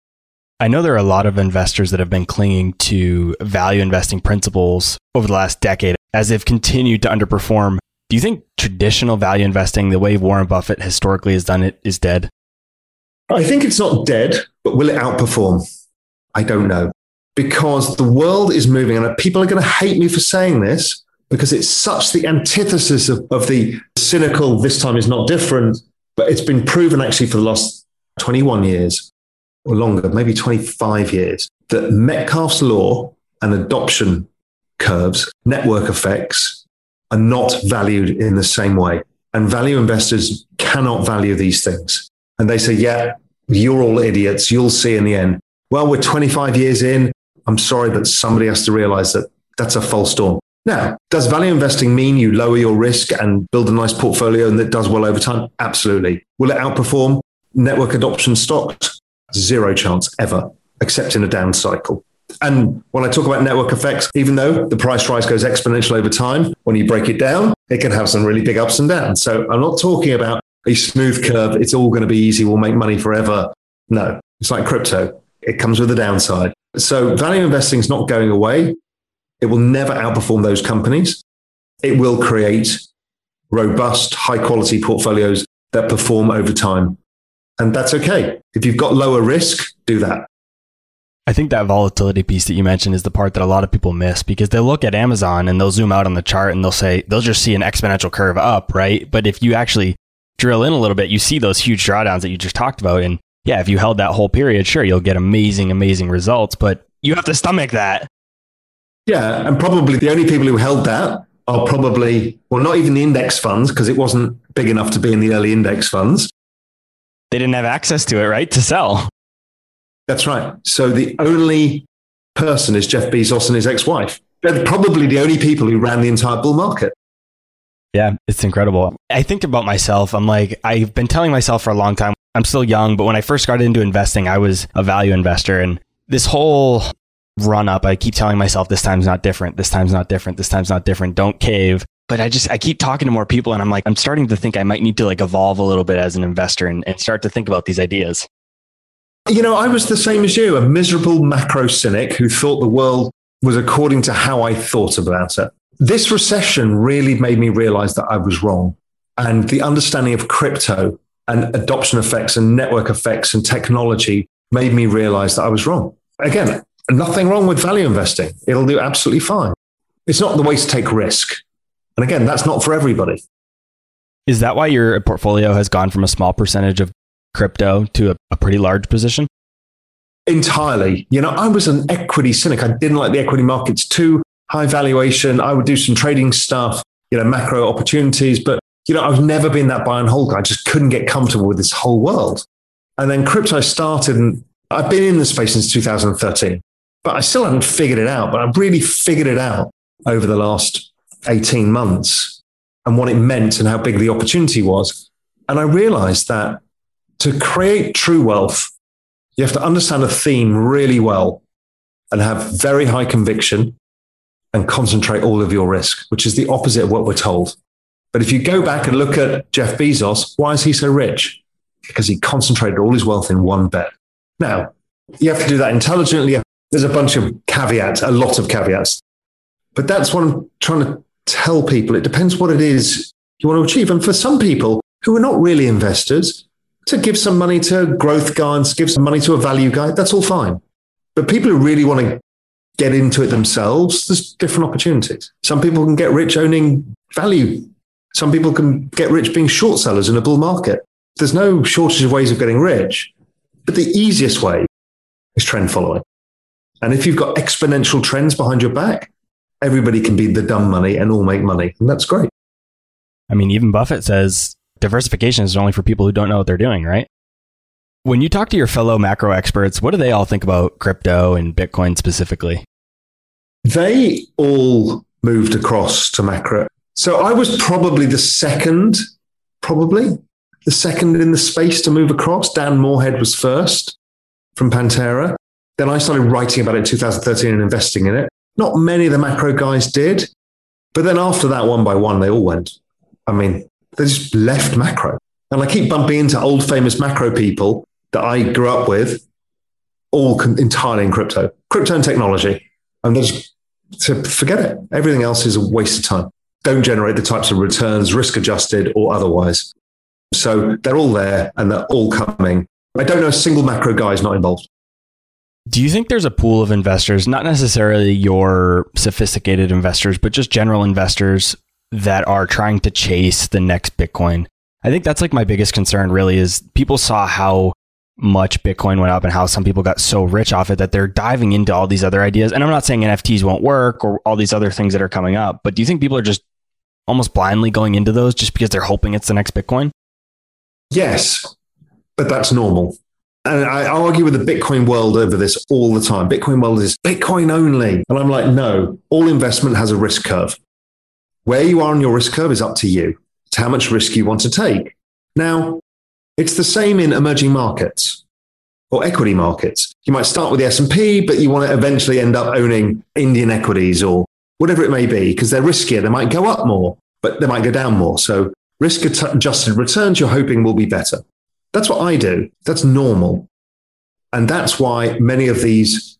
I know there are a lot of investors that have been clinging to value investing principles over the last decade as they've continued to underperform. Do you think traditional value investing, the way Warren Buffett historically has done it, is dead? I think it's not dead, but will it outperform? I don't know. Because the world is moving, and people are going to hate me for saying this, because it's such the antithesis of, of the cynical, this time is not different, but it's been proven actually for the last twenty-one years or longer, maybe twenty-five years, that Metcalfe's law and adoption curves, network effects, are not valued in the same way. And value investors cannot value these things. And they say, yeah, you're all idiots. You'll see in the end. Well, we're twenty-five years in. I'm sorry, but somebody has to realize that that's a false dawn. Now, does value investing mean you lower your risk and build a nice portfolio and that does well over time? Absolutely. Will it outperform network adoption stocks? Zero chance ever. except in a down cycle. And when I talk about network effects, even though the price rise goes exponential over time, when you break it down, it can have some really big ups and downs. So I'm not talking about a smooth curve. It's all going to be easy. We'll make money forever. No, it's like crypto. It comes with a downside. So value investing is not going away. It will never outperform those companies. It will create robust, high quality portfolios that perform over time. And that's okay. If you've got lower risk, do that. I think that volatility piece that you mentioned is the part that a lot of people miss, because they'll look at Amazon and they'll zoom out on the chart and they'll say, they'll just see an exponential curve up, right? But if you actually drill in a little bit, you see those huge drawdowns that you just talked about. And yeah, if you held that whole period, sure, you'll get amazing, amazing results, but you have to stomach that. Yeah. And probably the only people who held that are probably, well, not even the index funds, because it wasn't big enough to be in the early index funds. They didn't have access to it, right? To sell. That's right. So the only person is Jeff Bezos and his ex-wife. They're probably the only people who ran the entire bull market. Yeah, it's incredible. I think about myself. I'm like, I've been telling myself for a long time, I'm still young, but when I first started into investing, I was a value investor. And this whole run up, I keep telling myself, this time's not different. This time's not different. This time's not different. Don't cave. But I just, I keep talking to more people and I'm like, I'm starting to think I might need to like evolve a little bit as an investor and, and start to think about these ideas. You know, I was the same as you, a miserable macro cynic who thought the world was according to how I thought about it. This recession really made me realize that I was wrong. And the understanding of crypto and adoption effects and network effects and technology made me realize that I was wrong. Again, nothing wrong with value investing. It'll do absolutely fine. It's not the way to take risk. And again, that's not for everybody. Is that why your portfolio has gone from a small percentage of crypto to a, a pretty large position? Entirely. You know, I was an equity cynic. I didn't like the equity markets, too high valuation. I would do some trading stuff, you know, macro opportunities. But, you know, I've never been that buy and hold guy. I just couldn't get comfortable with this whole world. And then crypto started, and I've been in the space since two thousand thirteen, but I still haven't figured it out. But I've really figured it out over the last eighteen months and what it meant and how big the opportunity was. And I realized that to create true wealth, you have to understand a theme really well and have very high conviction and concentrate all of your risk, which is the opposite of what we're told. But if you go back and look at Jeff Bezos, why is he so rich? Because he concentrated all his wealth in one bet. Now, you have to do that intelligently. There's a bunch of caveats, a lot of caveats. But that's what I'm trying to tell people. It depends what it is you want to achieve. And for some people who are not really investors, to give some money to growth guides, give some money to a value guide, that's all fine. But people who really want to get into it themselves, there's different opportunities. Some people can get rich owning value. Some people can get rich being short sellers in a bull market. There's no shortage of ways of getting rich. But the easiest way is trend following. And if you've got exponential trends behind your back, everybody can be the dumb money and all make money. And that's great. I mean, even Buffett says diversification is only for people who don't know what they're doing, right? When you talk to your fellow macro experts, what do they all think about crypto and Bitcoin specifically? They all moved across to macro. So I was probably the second, probably the second in the space to move across. Dan Moorhead was first from Pantera. Then I started writing about it in two thousand thirteen and investing in it. Not many of the macro guys did. But then after that, one by one, they all went. I mean, they just left macro. And I keep bumping into old famous macro people that I grew up with, all con- entirely in crypto, crypto and technology. And they just to forget it. Everything else is a waste of time. Don't generate the types of returns, risk adjusted or otherwise. So they're all there and they're all coming. I don't know a single macro guy is not involved. Do you think there's a pool of investors, not necessarily your sophisticated investors, but just general investors that are trying to chase the next Bitcoin? I think that's like my biggest concern really is people saw how much Bitcoin went up and how some people got so rich off it that they're diving into all these other ideas. And I'm not saying N F Ts won't work or all these other things that are coming up, but do you think people are just almost blindly going into those just because they're hoping it's the next Bitcoin? Yes, but that's normal. And I argue with the Bitcoin world over this all the time. Bitcoin world is Bitcoin only. And I'm like, no, all investment has a risk curve. Where you are on your risk curve is up to you. It's how much risk you want to take. Now, it's the same in emerging markets. or equity markets. You might start with the S and P, but you want to eventually end up owning Indian equities or whatever it may be, because they're riskier. They might go up more, but they might go down more. So risk adjusted returns you're hoping will be better. That's what I do. That's normal. And that's why many of these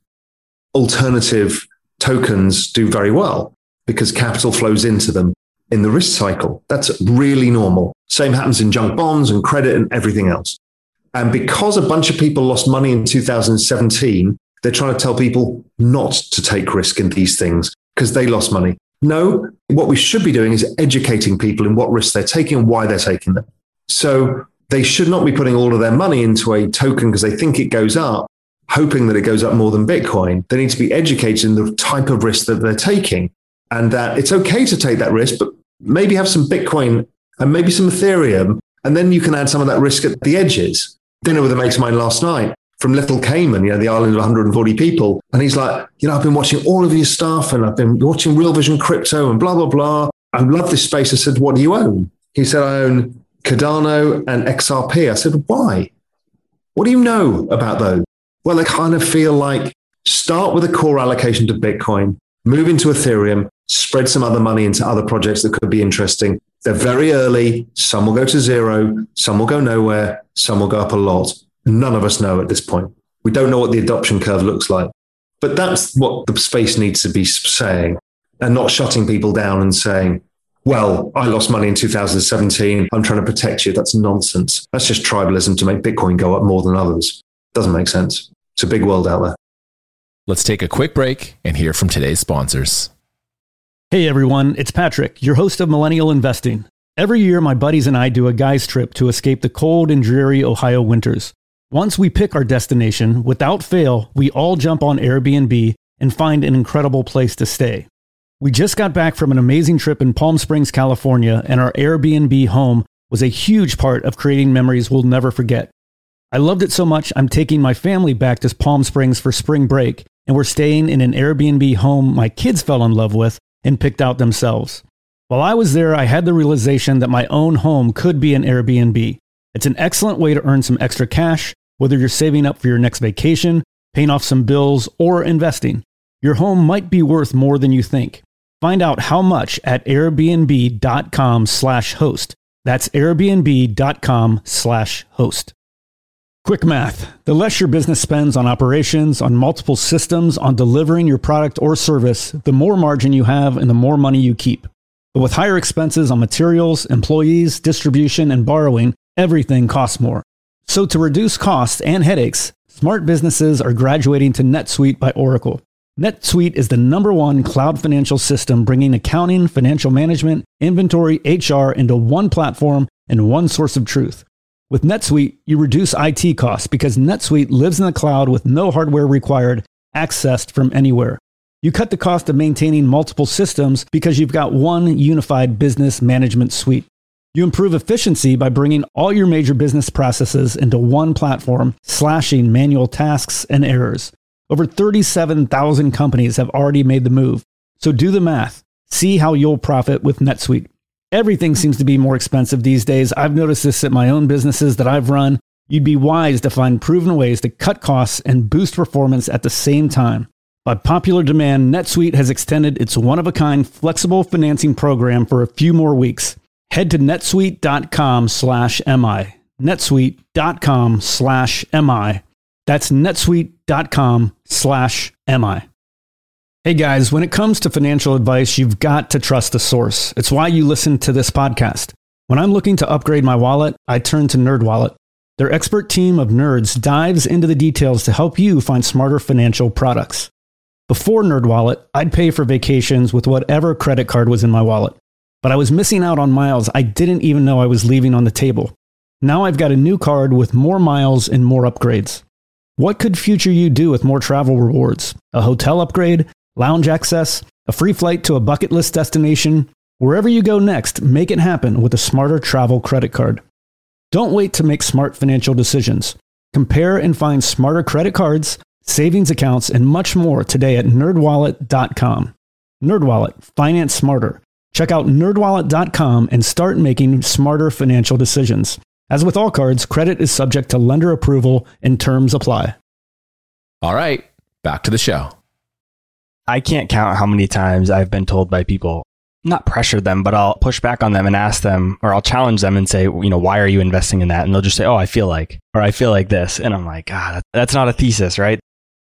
alternative tokens do very well, because capital flows into them in the risk cycle. That's really normal. Same happens in junk bonds and credit and everything else. And because a bunch of people lost money in two thousand seventeen, they're trying to tell people not to take risk in these things because they lost money. No, what we should be doing is educating people in what risks they're taking and why they're taking them. So they should not be putting all of their money into a token because they think it goes up, hoping that it goes up more than Bitcoin. They need to be educated in the type of risk that they're taking, and that it's okay to take that risk, but maybe have some Bitcoin and maybe some Ethereum, and then you can add some of that risk at the edges. Dinner with a mate of mine last night from Little Cayman, you know, the island of one hundred forty people. And he's like, you know, I've been watching all of your stuff and I've been watching Real Vision Crypto and blah, blah, blah. I love this space. I said, what do you own? He said, I own Cardano and X R P. I said, why? What do you know about those? Well, they kind of feel like start with a core allocation to Bitcoin, move into Ethereum, spread some other money into other projects that could be interesting. They're very early. Some will go to zero. Some will go nowhere. Some will go up a lot. None of us know at this point. We don't know what the adoption curve looks like. But that's what the space needs to be saying, and not shutting people down and saying, well, I lost money in two thousand seventeen. I'm trying to protect you. That's nonsense. That's just tribalism to make Bitcoin go up more than others. Doesn't make sense. It's a big world out there. Let's take a quick break and hear from today's sponsors. Hey everyone, it's Patrick, your host of Millennial Investing. Every year, my buddies and I do a guy's trip to escape the cold and dreary Ohio winters. Once we pick our destination, without fail, we all jump on Airbnb and find an incredible place to stay. We just got back from an amazing trip in Palm Springs, California, and our Airbnb home was a huge part of creating memories we'll never forget. I loved it so much, I'm taking my family back to Palm Springs for spring break, and we're staying in an Airbnb home my kids fell in love with and picked out themselves. While I was there, I had the realization that my own home could be an Airbnb. It's an excellent way to earn some extra cash, whether you're saving up for your next vacation, paying off some bills, or investing. Your home might be worth more than you think. Find out how much at airbnb.com slash host. That's airbnb.com slash host. Quick math. The less your business spends on operations, on multiple systems, on delivering your product or service, the more margin you have and the more money you keep. But with higher expenses on materials, employees, distribution, and borrowing, everything costs more. So to reduce costs and headaches, smart businesses are graduating to NetSuite by Oracle. NetSuite is the number one cloud financial system bringing accounting, financial management, inventory, H R into one platform and one source of truth. With NetSuite, you reduce I T costs because NetSuite lives in the cloud with no hardware required, accessed from anywhere. You cut the cost of maintaining multiple systems because you've got one unified business management suite. You improve efficiency by bringing all your major business processes into one platform, slashing manual tasks and errors. Over thirty-seven thousand companies have already made the move. So do the math. See how you'll profit with NetSuite. Everything seems to be more expensive these days. I've noticed this at my own businesses that I've run. You'd be wise to find proven ways to cut costs and boost performance at the same time. By popular demand, NetSuite has extended its one-of-a-kind flexible financing program for a few more weeks. Head to netsuite.com slash MI. netsuite.com slash MI. That's netsuite.com slash MI. Hey guys, when it comes to financial advice, you've got to trust the source. It's why you listen to this podcast. When I'm looking to upgrade my wallet, I turn to NerdWallet. Their expert team of nerds dives into the details to help you find smarter financial products. Before NerdWallet, I'd pay for vacations with whatever credit card was in my wallet. But I was missing out on miles I didn't even know I was leaving on the table. Now I've got a new card with more miles and more upgrades. What could future you do with more travel rewards? A hotel upgrade? Lounge access? A free flight to a bucket list destination? Wherever you go next, make it happen with a smarter travel credit card. Don't wait to make smart financial decisions. Compare and find smarter credit cards, savings accounts, and much more today at nerd wallet dot com. NerdWallet, finance smarter. Check out nerd wallet dot com and start making smarter financial decisions. As with all cards, credit is subject to lender approval and terms apply. All right, back to the show. I can't count how many times I've been told by people, not pressure them, but I'll push back on them and ask them, or I'll challenge them and say, you know, why are you investing in that? And they'll just say, oh, I feel like, or I feel like this. And I'm like, God, that's not a thesis, right?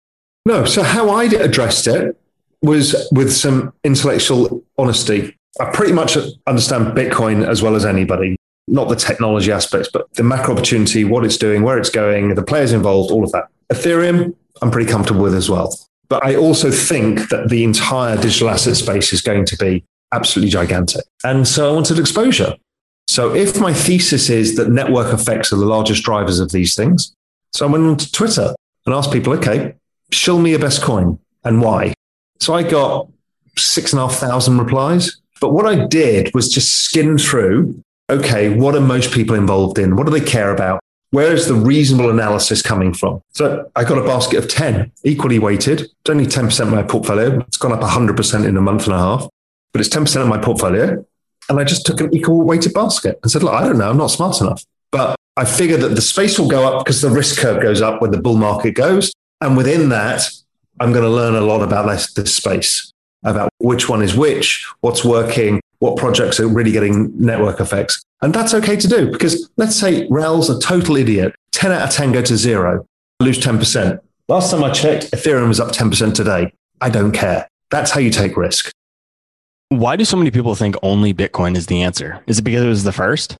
No. So how I addressed it was with some intellectual honesty. I pretty much understand Bitcoin as well as anybody. Not the technology aspects, but the macro opportunity, what it's doing, where it's going, the players involved, all of that. Ethereum, I'm pretty comfortable with as well. But I also think that the entire digital asset space is going to be absolutely gigantic. And so I wanted exposure. So if my thesis is that network effects are the largest drivers of these things, so I went on to Twitter and asked people, okay, show me your best coin and why. So I got six and a half thousand replies. But what I did was just skim through, okay, what are most people involved in? What do they care about? Where is the reasonable analysis coming from? So I got a basket of ten, equally weighted. It's only ten percent of my portfolio. It's gone up one hundred percent in a month and a half, but it's ten percent of my portfolio. And I just took an equal weighted basket and said, look, I don't know, I'm not smart enough. But I figure that the space will go up because the risk curve goes up when the bull market goes. And within that, I'm going to learn a lot about this, this space, about which one is which, what's working, what projects are really getting network effects. And that's okay to do because let's say Rel's a total idiot. ten out of ten go to zero, I lose ten percent. Last time I checked, Ethereum was up ten percent today. I don't care. That's how you take risk. Why do so many people think only Bitcoin is the answer? Is it because it was the first?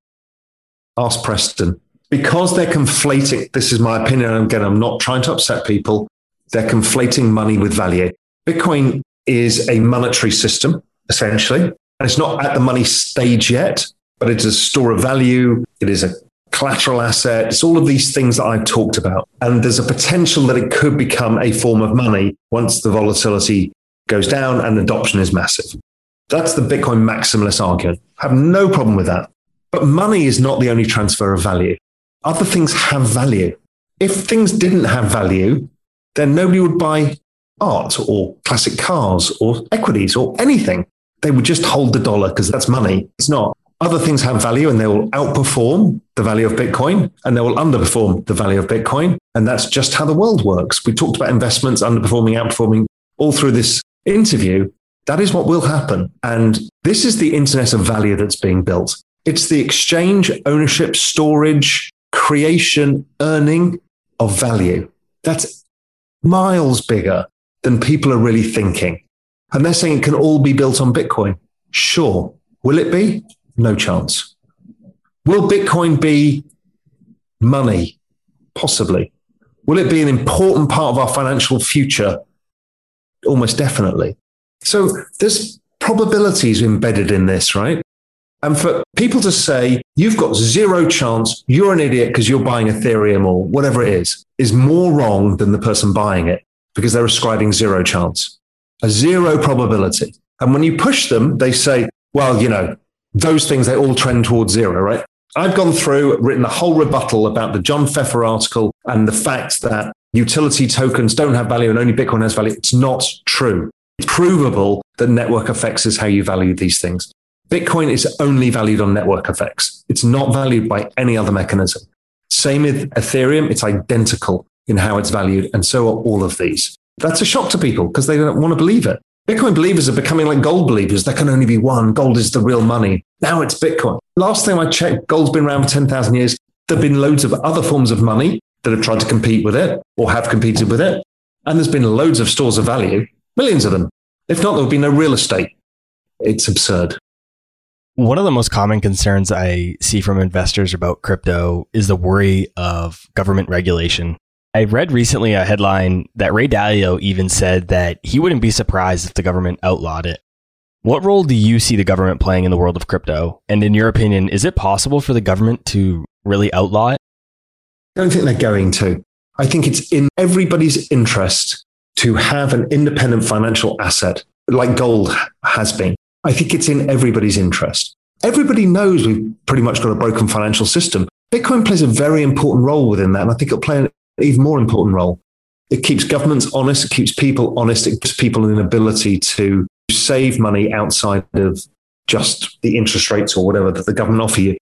Ask Preston. Because they're conflating, this is my opinion, and again, I'm not trying to upset people, they're conflating money with value. Bitcoin is a monetary system, essentially. And it's not at the money stage yet, but it's a store of value. It is a collateral asset. It's all of these things that I've talked about. And there's a potential that it could become a form of money once the volatility goes down and adoption is massive. That's the Bitcoin maximalist argument. I have no problem with that. But money is not the only transfer of value. Other things have value. If things didn't have value, then nobody would buy art or classic cars or equities or anything. They would just hold the dollar because that's money. It's not. Other things have value and they will outperform the value of Bitcoin and they will underperform the value of Bitcoin. And that's just how the world works. We talked about investments, underperforming, outperforming all through this interview. That is what will happen. And this is the internet of value that's being built. It's the exchange, ownership, storage, creation, earning of value. That's miles bigger than people are really thinking. And they're saying it can all be built on Bitcoin. Sure. Will it be? No chance. Will Bitcoin be money? Possibly. Will it be an important part of our financial future? Almost definitely. So there's probabilities embedded in this, right? And for people to say, you've got zero chance, you're an idiot because you're buying Ethereum or whatever it is, is more wrong than the person buying it because they're ascribing zero chance, a zero probability. And when you push them, they say, well, you know, those things, they all trend towards zero, right? I've gone through, written a whole rebuttal about the John Pfeffer article and the fact that utility tokens don't have value and only Bitcoin has value. It's not true. It's provable that network effects is how you value these things. Bitcoin is only valued on network effects. It's not valued by any other mechanism. Same with Ethereum. It's identical in how it's valued. And so are all of these. That's a shock to people because they don't want to believe it. Bitcoin believers are becoming like gold believers. There can only be one. Gold is the real money. Now it's Bitcoin. Last time I checked, gold's been around for ten thousand years. There have been loads of other forms of money that have tried to compete with it or have competed with it. And there's been loads of stores of value, millions of them. If not, there would be no real estate. It's absurd. One of the most common concerns I see from investors about crypto is the worry of government regulation. I read recently a headline that Ray Dalio even said that he wouldn't be surprised if the government outlawed it. What role do you see the government playing in the world of crypto? And in your opinion, is it possible for the government to really outlaw it? I don't think they're going to. I think it's in everybody's interest to have an independent financial asset like gold has been. I think it's in everybody's interest. Everybody knows we've pretty much got a broken financial system. Bitcoin plays a very important role within that. And I think it'll play an even more important role. It keeps governments honest. It keeps people honest. It gives people an ability to save money outside of just the interest rates or whatever that the government offer you.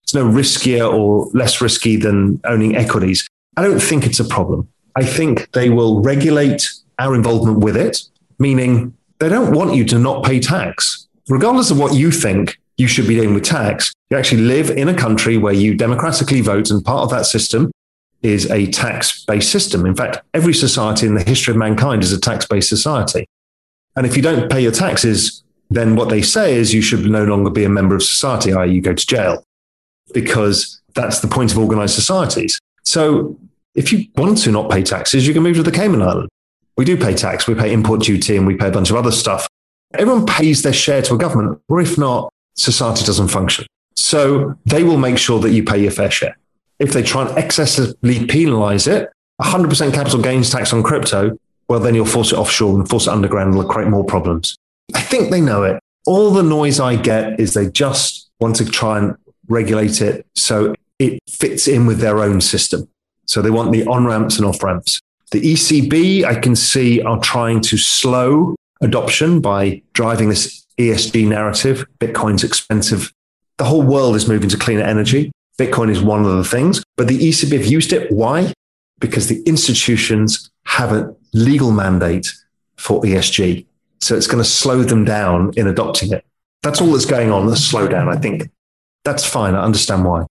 it's no riskier or less risky than owning equities. I don't think it's a problem. I think they will regulate our involvement with it, meaning they don't want you to not pay tax. Regardless of what you think you should be doing with tax, you actually live in a country where you democratically vote, and part of that system is a tax-based system. In fact, every society in the history of mankind is a tax-based society. And if you don't pay your taxes, then what they say is you should no longer be a member of society, that is you go to jail, because that's the point of organized societies. So if you want to not pay taxes, you can move to the Cayman Islands. We do pay tax, we pay import duty, and we pay a bunch of other stuff. Everyone pays their share to a government, or if not, society doesn't function. So they will make sure that you pay your fair share. If they try and excessively penalize it, one hundred percent capital gains tax on crypto, well, then you'll force it offshore and force it underground, and it'll create more problems. I think they know it. All the noise I get is they just want to try and regulate it so it fits in with their own system. So they want the on-ramps and off-ramps. The E C B, I can see, are trying to slow adoption by driving this E S G narrative. Bitcoin's expensive. The whole world is moving to cleaner energy. Bitcoin is one of the things, but the E C B have used it. Why? Because the institutions have a legal mandate for E S G. So it's going to slow them down in adopting it. That's all that's going on, the slowdown. I think that's fine. I understand why.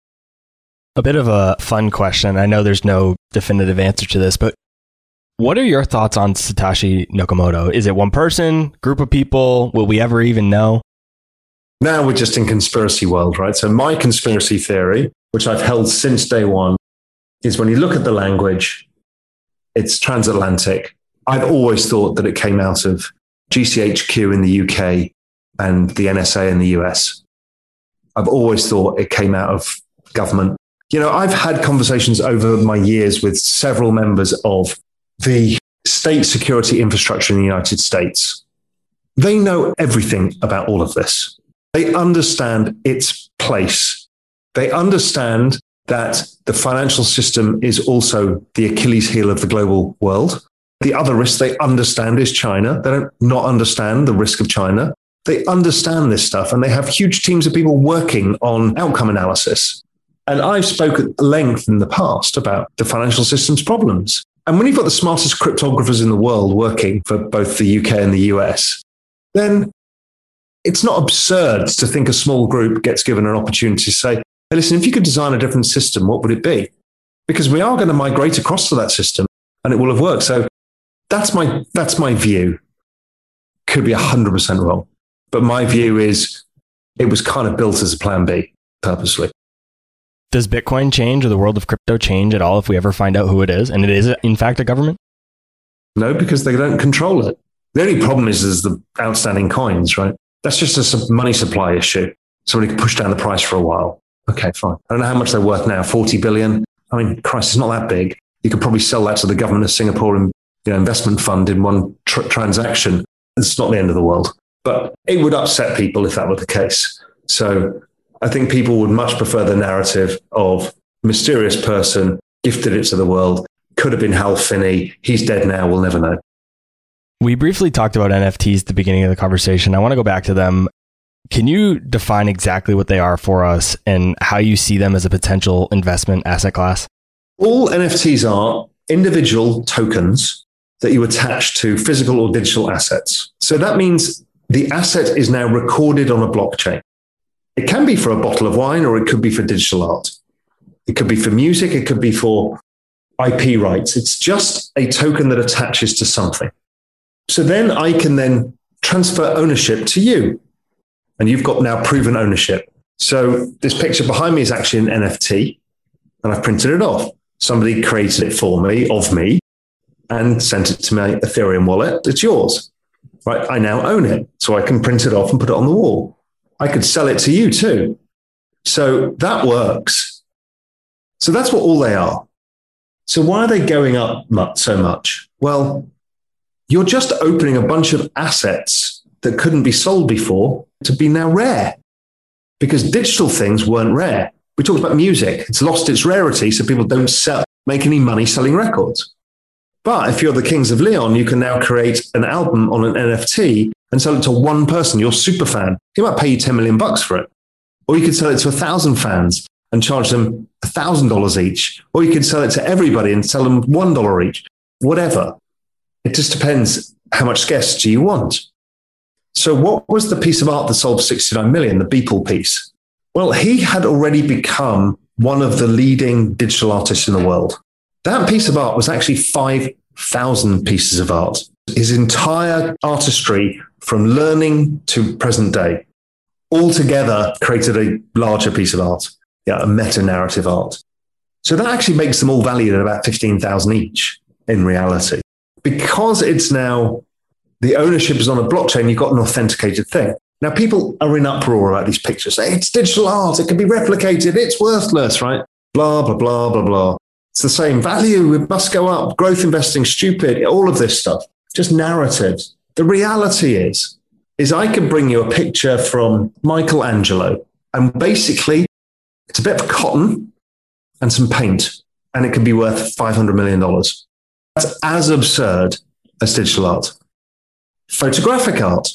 A bit of a fun question. I know there's no definitive answer to this, but what are your thoughts on Satoshi Nakamoto? Is it one person, group of people? Will we ever even know? Now we're just in conspiracy world, right? So my conspiracy theory, which I've held since day one, is when you look at the language, it's transatlantic. I've always thought that it came out of G C H Q in the U K and the N S A in the U S. I've always thought it came out of government. You know, I've had conversations over my years with several members of the state security infrastructure in the United States. They know everything about all of this. They understand its place. They understand that the financial system is also the Achilles heel of the global world. The other risk they understand is China. They don't not understand the risk of China. They understand this stuff, and they have huge teams of people working on outcome analysis. And I've spoken at length in the past about the financial system's problems. And when you've got the smartest cryptographers in the world working for both the U K and the U S, then it's not absurd to think a small group gets given an opportunity to say, hey, listen, if you could design a different system, what would it be? Because we are going to migrate across to that system and it will have worked. So that's my, that's my view. Could be one hundred percent wrong. But my view is it was kind of built as a plan B purposely. Does Bitcoin change or the world of crypto change at all if we ever find out who it is? And it is, in fact, a government? No, because they don't control it. The only problem is, is the outstanding coins, right? That's just a money supply issue. Somebody can push down the price for a while. Okay, fine. I don't know how much they're worth now, forty billion. I mean, Christ, it's not that big. You could probably sell that to the government of Singapore and, you know, investment fund in one tr- transaction. It's not the end of the world. But it would upset people if that were the case. So I think people would much prefer the narrative of mysterious person, gifted it to the world, could have been Hal Finney. He's dead now. We'll never know. We briefly talked about N F Ts at the beginning of the conversation. I want to go back to them. Can you define exactly what they are for us and how you see them as a potential investment asset class? All N F Ts are individual tokens that you attach to physical or digital assets. So that means the asset is now recorded on a blockchain. It can be for a bottle of wine, or it could be for digital art. It could be for music. It could be for I P rights. It's just a token that attaches to something. So then I can then transfer ownership to you. And you've got now proven ownership. So this picture behind me is actually an N F T, and I've printed it off. Somebody created it for me, of me, and sent it to my Ethereum wallet. It's yours, right? I now own it. So I can print it off and put it on the wall. I could sell it to you too. So that works. So that's what all they are. So why are they going up so much? Well, you're just opening a bunch of assets that couldn't be sold before to be now rare, because digital things weren't rare. We talked about music. It's lost its rarity, so people don't sell, make any money selling records. But if you're the Kings of Leon, you can now create an album on an N F T and sell it to one person, your super fan. He might pay you ten million bucks for it. Or you could sell it to a thousand fans and charge them one thousand dollars each, or you can sell it to everybody and sell them one dollar each, whatever. It just depends how much scarcity you want. So what was the piece of art that sold for sixty-nine million, the Beeple piece? Well, he had already become one of the leading digital artists in the world. That piece of art was actually five thousand pieces of art. His entire artistry from learning to present day altogether created a larger piece of art, yeah, a meta-narrative art. So that actually makes them all valued at about fifteen thousand each in reality. Because it's now, the ownership is on a blockchain, you've got an authenticated thing. Now, people are in uproar about these pictures. Say, it's digital art, it can be replicated, it's worthless, right? Blah, blah, blah, blah, blah. It's the same value, it must go up, growth investing, stupid, all of this stuff, just narratives. The reality is, is I can bring you a picture from Michelangelo, and basically it's a bit of cotton and some paint, and it can be worth five hundred million dollars. That's as absurd as digital art. Photographic art,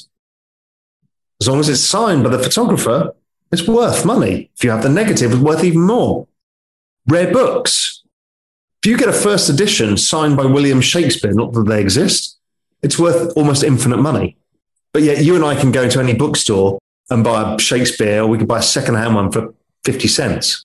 as long as it's signed by the photographer, it's worth money. If you have the negative, it's worth even more. Rare books. If you get a first edition signed by William Shakespeare, not that they exist, it's worth almost infinite money. But yet you and I can go into any bookstore and buy a Shakespeare, or we could buy a secondhand one for fifty cents.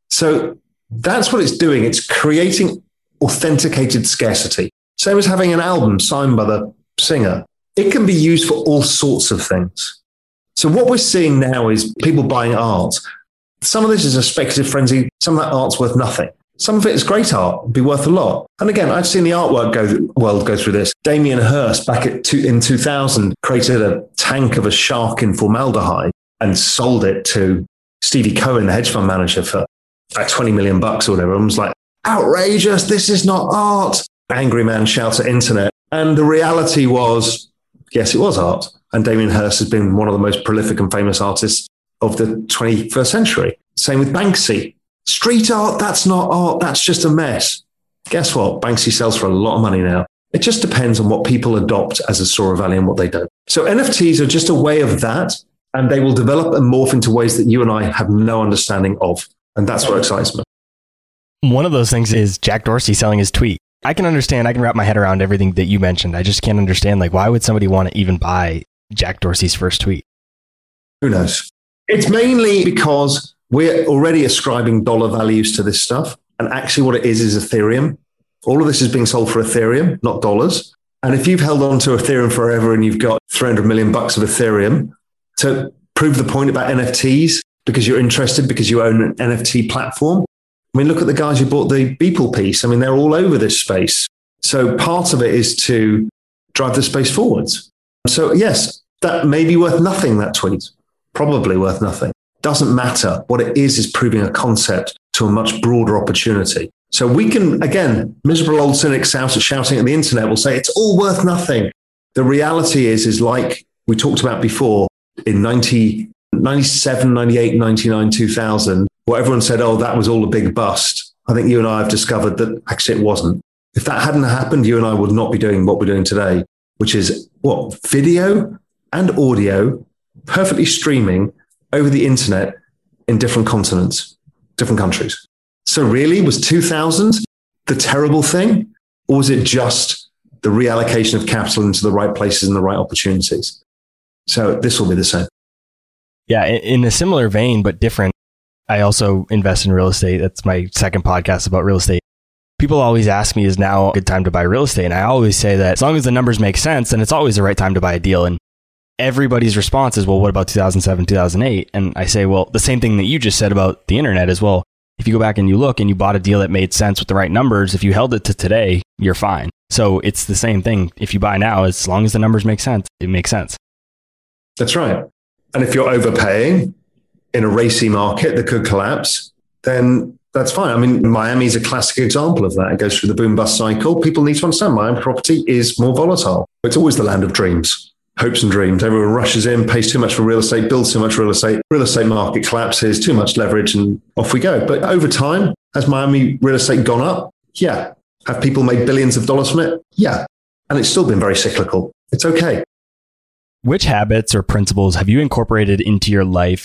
So that's what it's doing. It's creating authenticated scarcity. Same as having an album signed by the singer. It can be used for all sorts of things. So what we're seeing now is people buying art. Some of this is a speculative frenzy. Some of that art's worth nothing. Some of it is great art, be worth a lot. And again, I've seen the artwork go, world go through this. Damien Hirst back at two, in two thousand created a tank of a shark in formaldehyde and sold it to Stevie Cohen, the hedge fund manager, for like twenty million bucks or whatever. And was like, outrageous, this is not art. Angry man shouts at internet. And the reality was, yes, it was art. And Damien Hirst has been one of the most prolific and famous artists of the twenty-first century. Same with Banksy. Street art, that's not art, that's just a mess. Guess what? Banksy sells for a lot of money now. It just depends on what people adopt as a store of value and what they don't. So N F Ts are just a way of that, and they will develop and morph into ways that you and I have no understanding of. And that's what excites me. One of those things is Jack Dorsey selling his tweet. I can understand, I can wrap my head around everything that you mentioned. I just can't understand, like, why would somebody want to even buy Jack Dorsey's first tweet? Who knows? It's mainly because we're already ascribing dollar values to this stuff. And actually what it is, is Ethereum. All of this is being sold for Ethereum, not dollars. And if you've held on to Ethereum forever and you've got three hundred million bucks of Ethereum, to prove the point about N F Ts, because you're interested, because you own an N F T platform. I mean, look at the guys who bought the Beeple piece. I mean, they're all over this space. So part of it is to drive the space forwards. So yes, that may be worth nothing, that tweet. Probably worth nothing. Doesn't matter. What it is, is proving a concept to a much broader opportunity. So we can, again, miserable old cynics out shouting at the internet will say it's all worth nothing. The reality is, is like we talked about before in ninety, ninety-seven, ninety-eight, ninety-nine, two thousand, where everyone said, oh, that was all a big bust. I think you and I have discovered that actually it wasn't. If that hadn't happened, you and I would not be doing what we're doing today, which is what? Video and audio perfectly streaming over the internet in different continents, different countries. So really, was two thousand the terrible thing? Or was it just the reallocation of capital into the right places and the right opportunities? So this will be the same. Yeah, in a similar vein, but different. I also invest in real estate. That's my second podcast about real estate. People always ask me, is now a good time to buy real estate? And I always say that as long as the numbers make sense, then it's always the right time to buy a deal. And everybody's response is, well, what about two thousand seven, two thousand eight? And I say, well, the same thing that you just said about the internet as well. If you go back and you look and you bought a deal that made sense with the right numbers, if you held it to today, you're fine. So it's the same thing. If you buy now, as long as the numbers make sense, it makes sense. That's right. And if you're overpaying in a racy market that could collapse, then that's fine. I mean, Miami is a classic example of that. It goes through the boom bust cycle. People need to understand Miami property is more volatile. It's always the land of dreams, hopes and dreams. Everyone rushes in, pays too much for real estate, builds too much real estate. Real estate market collapses, too much leverage, and off we go. But over time, has Miami real estate gone up? Yeah. Have people made billions of dollars from it? Yeah. And it's still been very cyclical. It's okay. Which habits or principles have you incorporated into your life that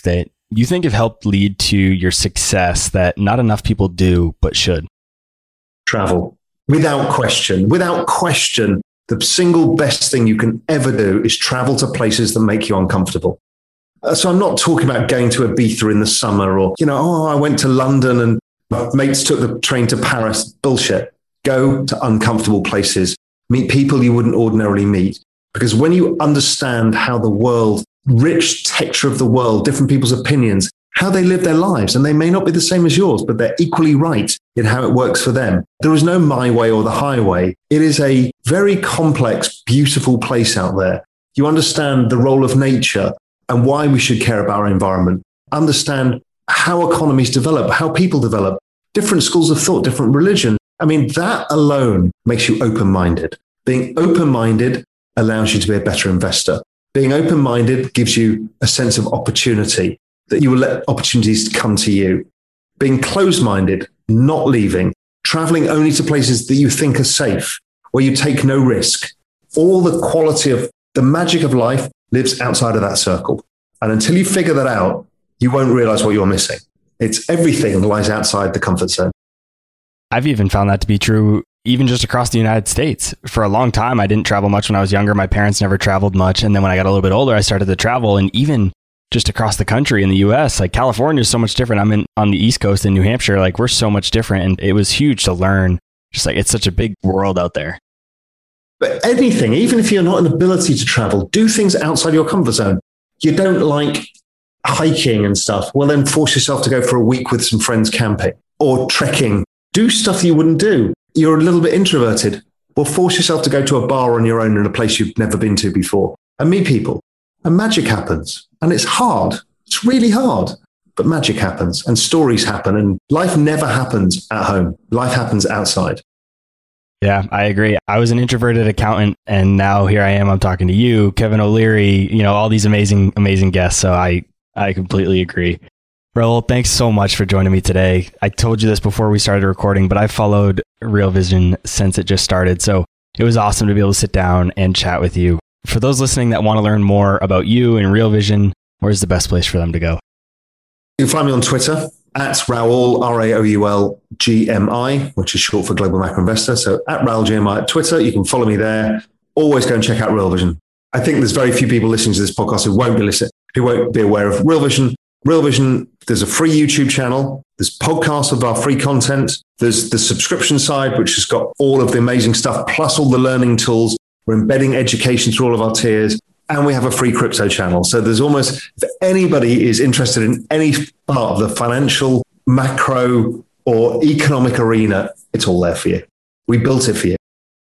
you think have helped lead to your success that not enough people do, but should? Travel. Without question. Without question, the single best thing you can ever do is travel to places that make you uncomfortable. Uh, so I'm not talking about going to Ibiza in the summer or, you know, oh, I went to London and my mates took the train to Paris. Bullshit. Go to uncomfortable places. Meet people you wouldn't ordinarily meet. Because when you understand how the world, rich texture of the world, different people's opinions, how they live their lives, and they may not be the same as yours, but they're equally right in how it works for them. There is no my way or the highway. It is a very complex, beautiful place out there. You understand the role of nature and why we should care about our environment. Understand how economies develop, how people develop, different schools of thought, different religion. I mean, that alone makes you open-minded. Being open-minded allows you to be a better investor. Being open-minded gives you a sense of opportunity, that you will let opportunities come to you. Being closed-minded, not leaving, traveling only to places that you think are safe, where you take no risk. All the quality of the magic of life lives outside of that circle. And until you figure that out, you won't realize what you're missing. It's everything lies outside the comfort zone. I've even found that to be true even just across the United States. For a long time, I didn't travel much when I was younger. My parents never traveled much. And then when I got a little bit older, I started to travel. And even just across the country in the U S, like California is so much different. I'm in on the East Coast in New Hampshire. Like we're so much different. And it was huge to learn. Just like it's such a big world out there. But anything, even if you're not an ability to travel, do things outside your comfort zone. You don't like hiking and stuff. Well, then force yourself to go for a week with some friends camping or trekking. Do stuff you wouldn't do. You're a little bit introverted. Well, force yourself to go to a bar on your own in a place you've never been to before and meet people. And magic happens. And it's hard. It's really hard. But magic happens and stories happen. And life never happens at home. Life happens outside. Yeah, I agree. I was an introverted accountant and now here I am. I'm talking to you, Kevin O'Leary, you know, all these amazing, amazing guests. So I, I completely agree. Raul, thanks so much for joining me today. I told you this before we started recording, but I followed Real Vision since it just started. So it was awesome to be able to sit down and chat with you. For those listening that want to learn more about you and Real Vision, where's the best place for them to go? You can find me on Twitter at Raoul, R A O U L G M I, which is short for Global Macro Investor. So at Raoul G M I at Twitter, you can follow me there. Always go and check out Real Vision. I think there's very few people listening to this podcast who won't be listening, who won't be aware of Real Vision. Real Vision, there's a free YouTube channel. There's podcasts of our free content. There's the subscription side, which has got all of the amazing stuff, plus all the learning tools. We're embedding education through all of our tiers. And we have a free crypto channel. So there's almost, if anybody is interested in any part of the financial, macro, or economic arena, it's all there for you. We built it for you.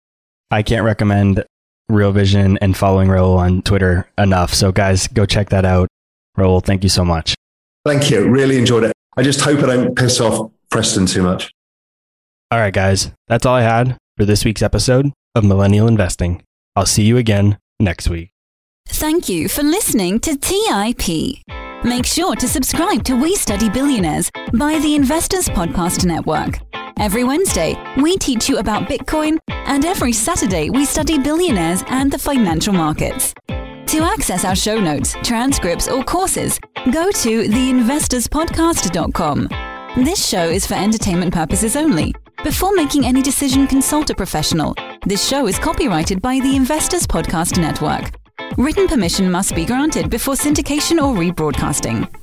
I can't recommend Real Vision and following Raul on Twitter enough. So guys, go check that out. Raul, thank you so much. Thank you. Really enjoyed it. I just hope I don't piss off Preston too much. All right, guys. That's all I had for this week's episode of Millennial Investing. I'll see you again next week. Thank you for listening to T I P. Make sure to subscribe to We Study Billionaires by the Investors Podcast Network. Every Wednesday, we teach you about Bitcoin, and every Saturday, we study billionaires and the financial markets. To access our show notes, transcripts, or courses, go to the investors podcast dot com. This show is for entertainment purposes only. Before making any decision, consult a professional. This show is copyrighted by the Investors Podcast Network. Written permission must be granted before syndication or rebroadcasting.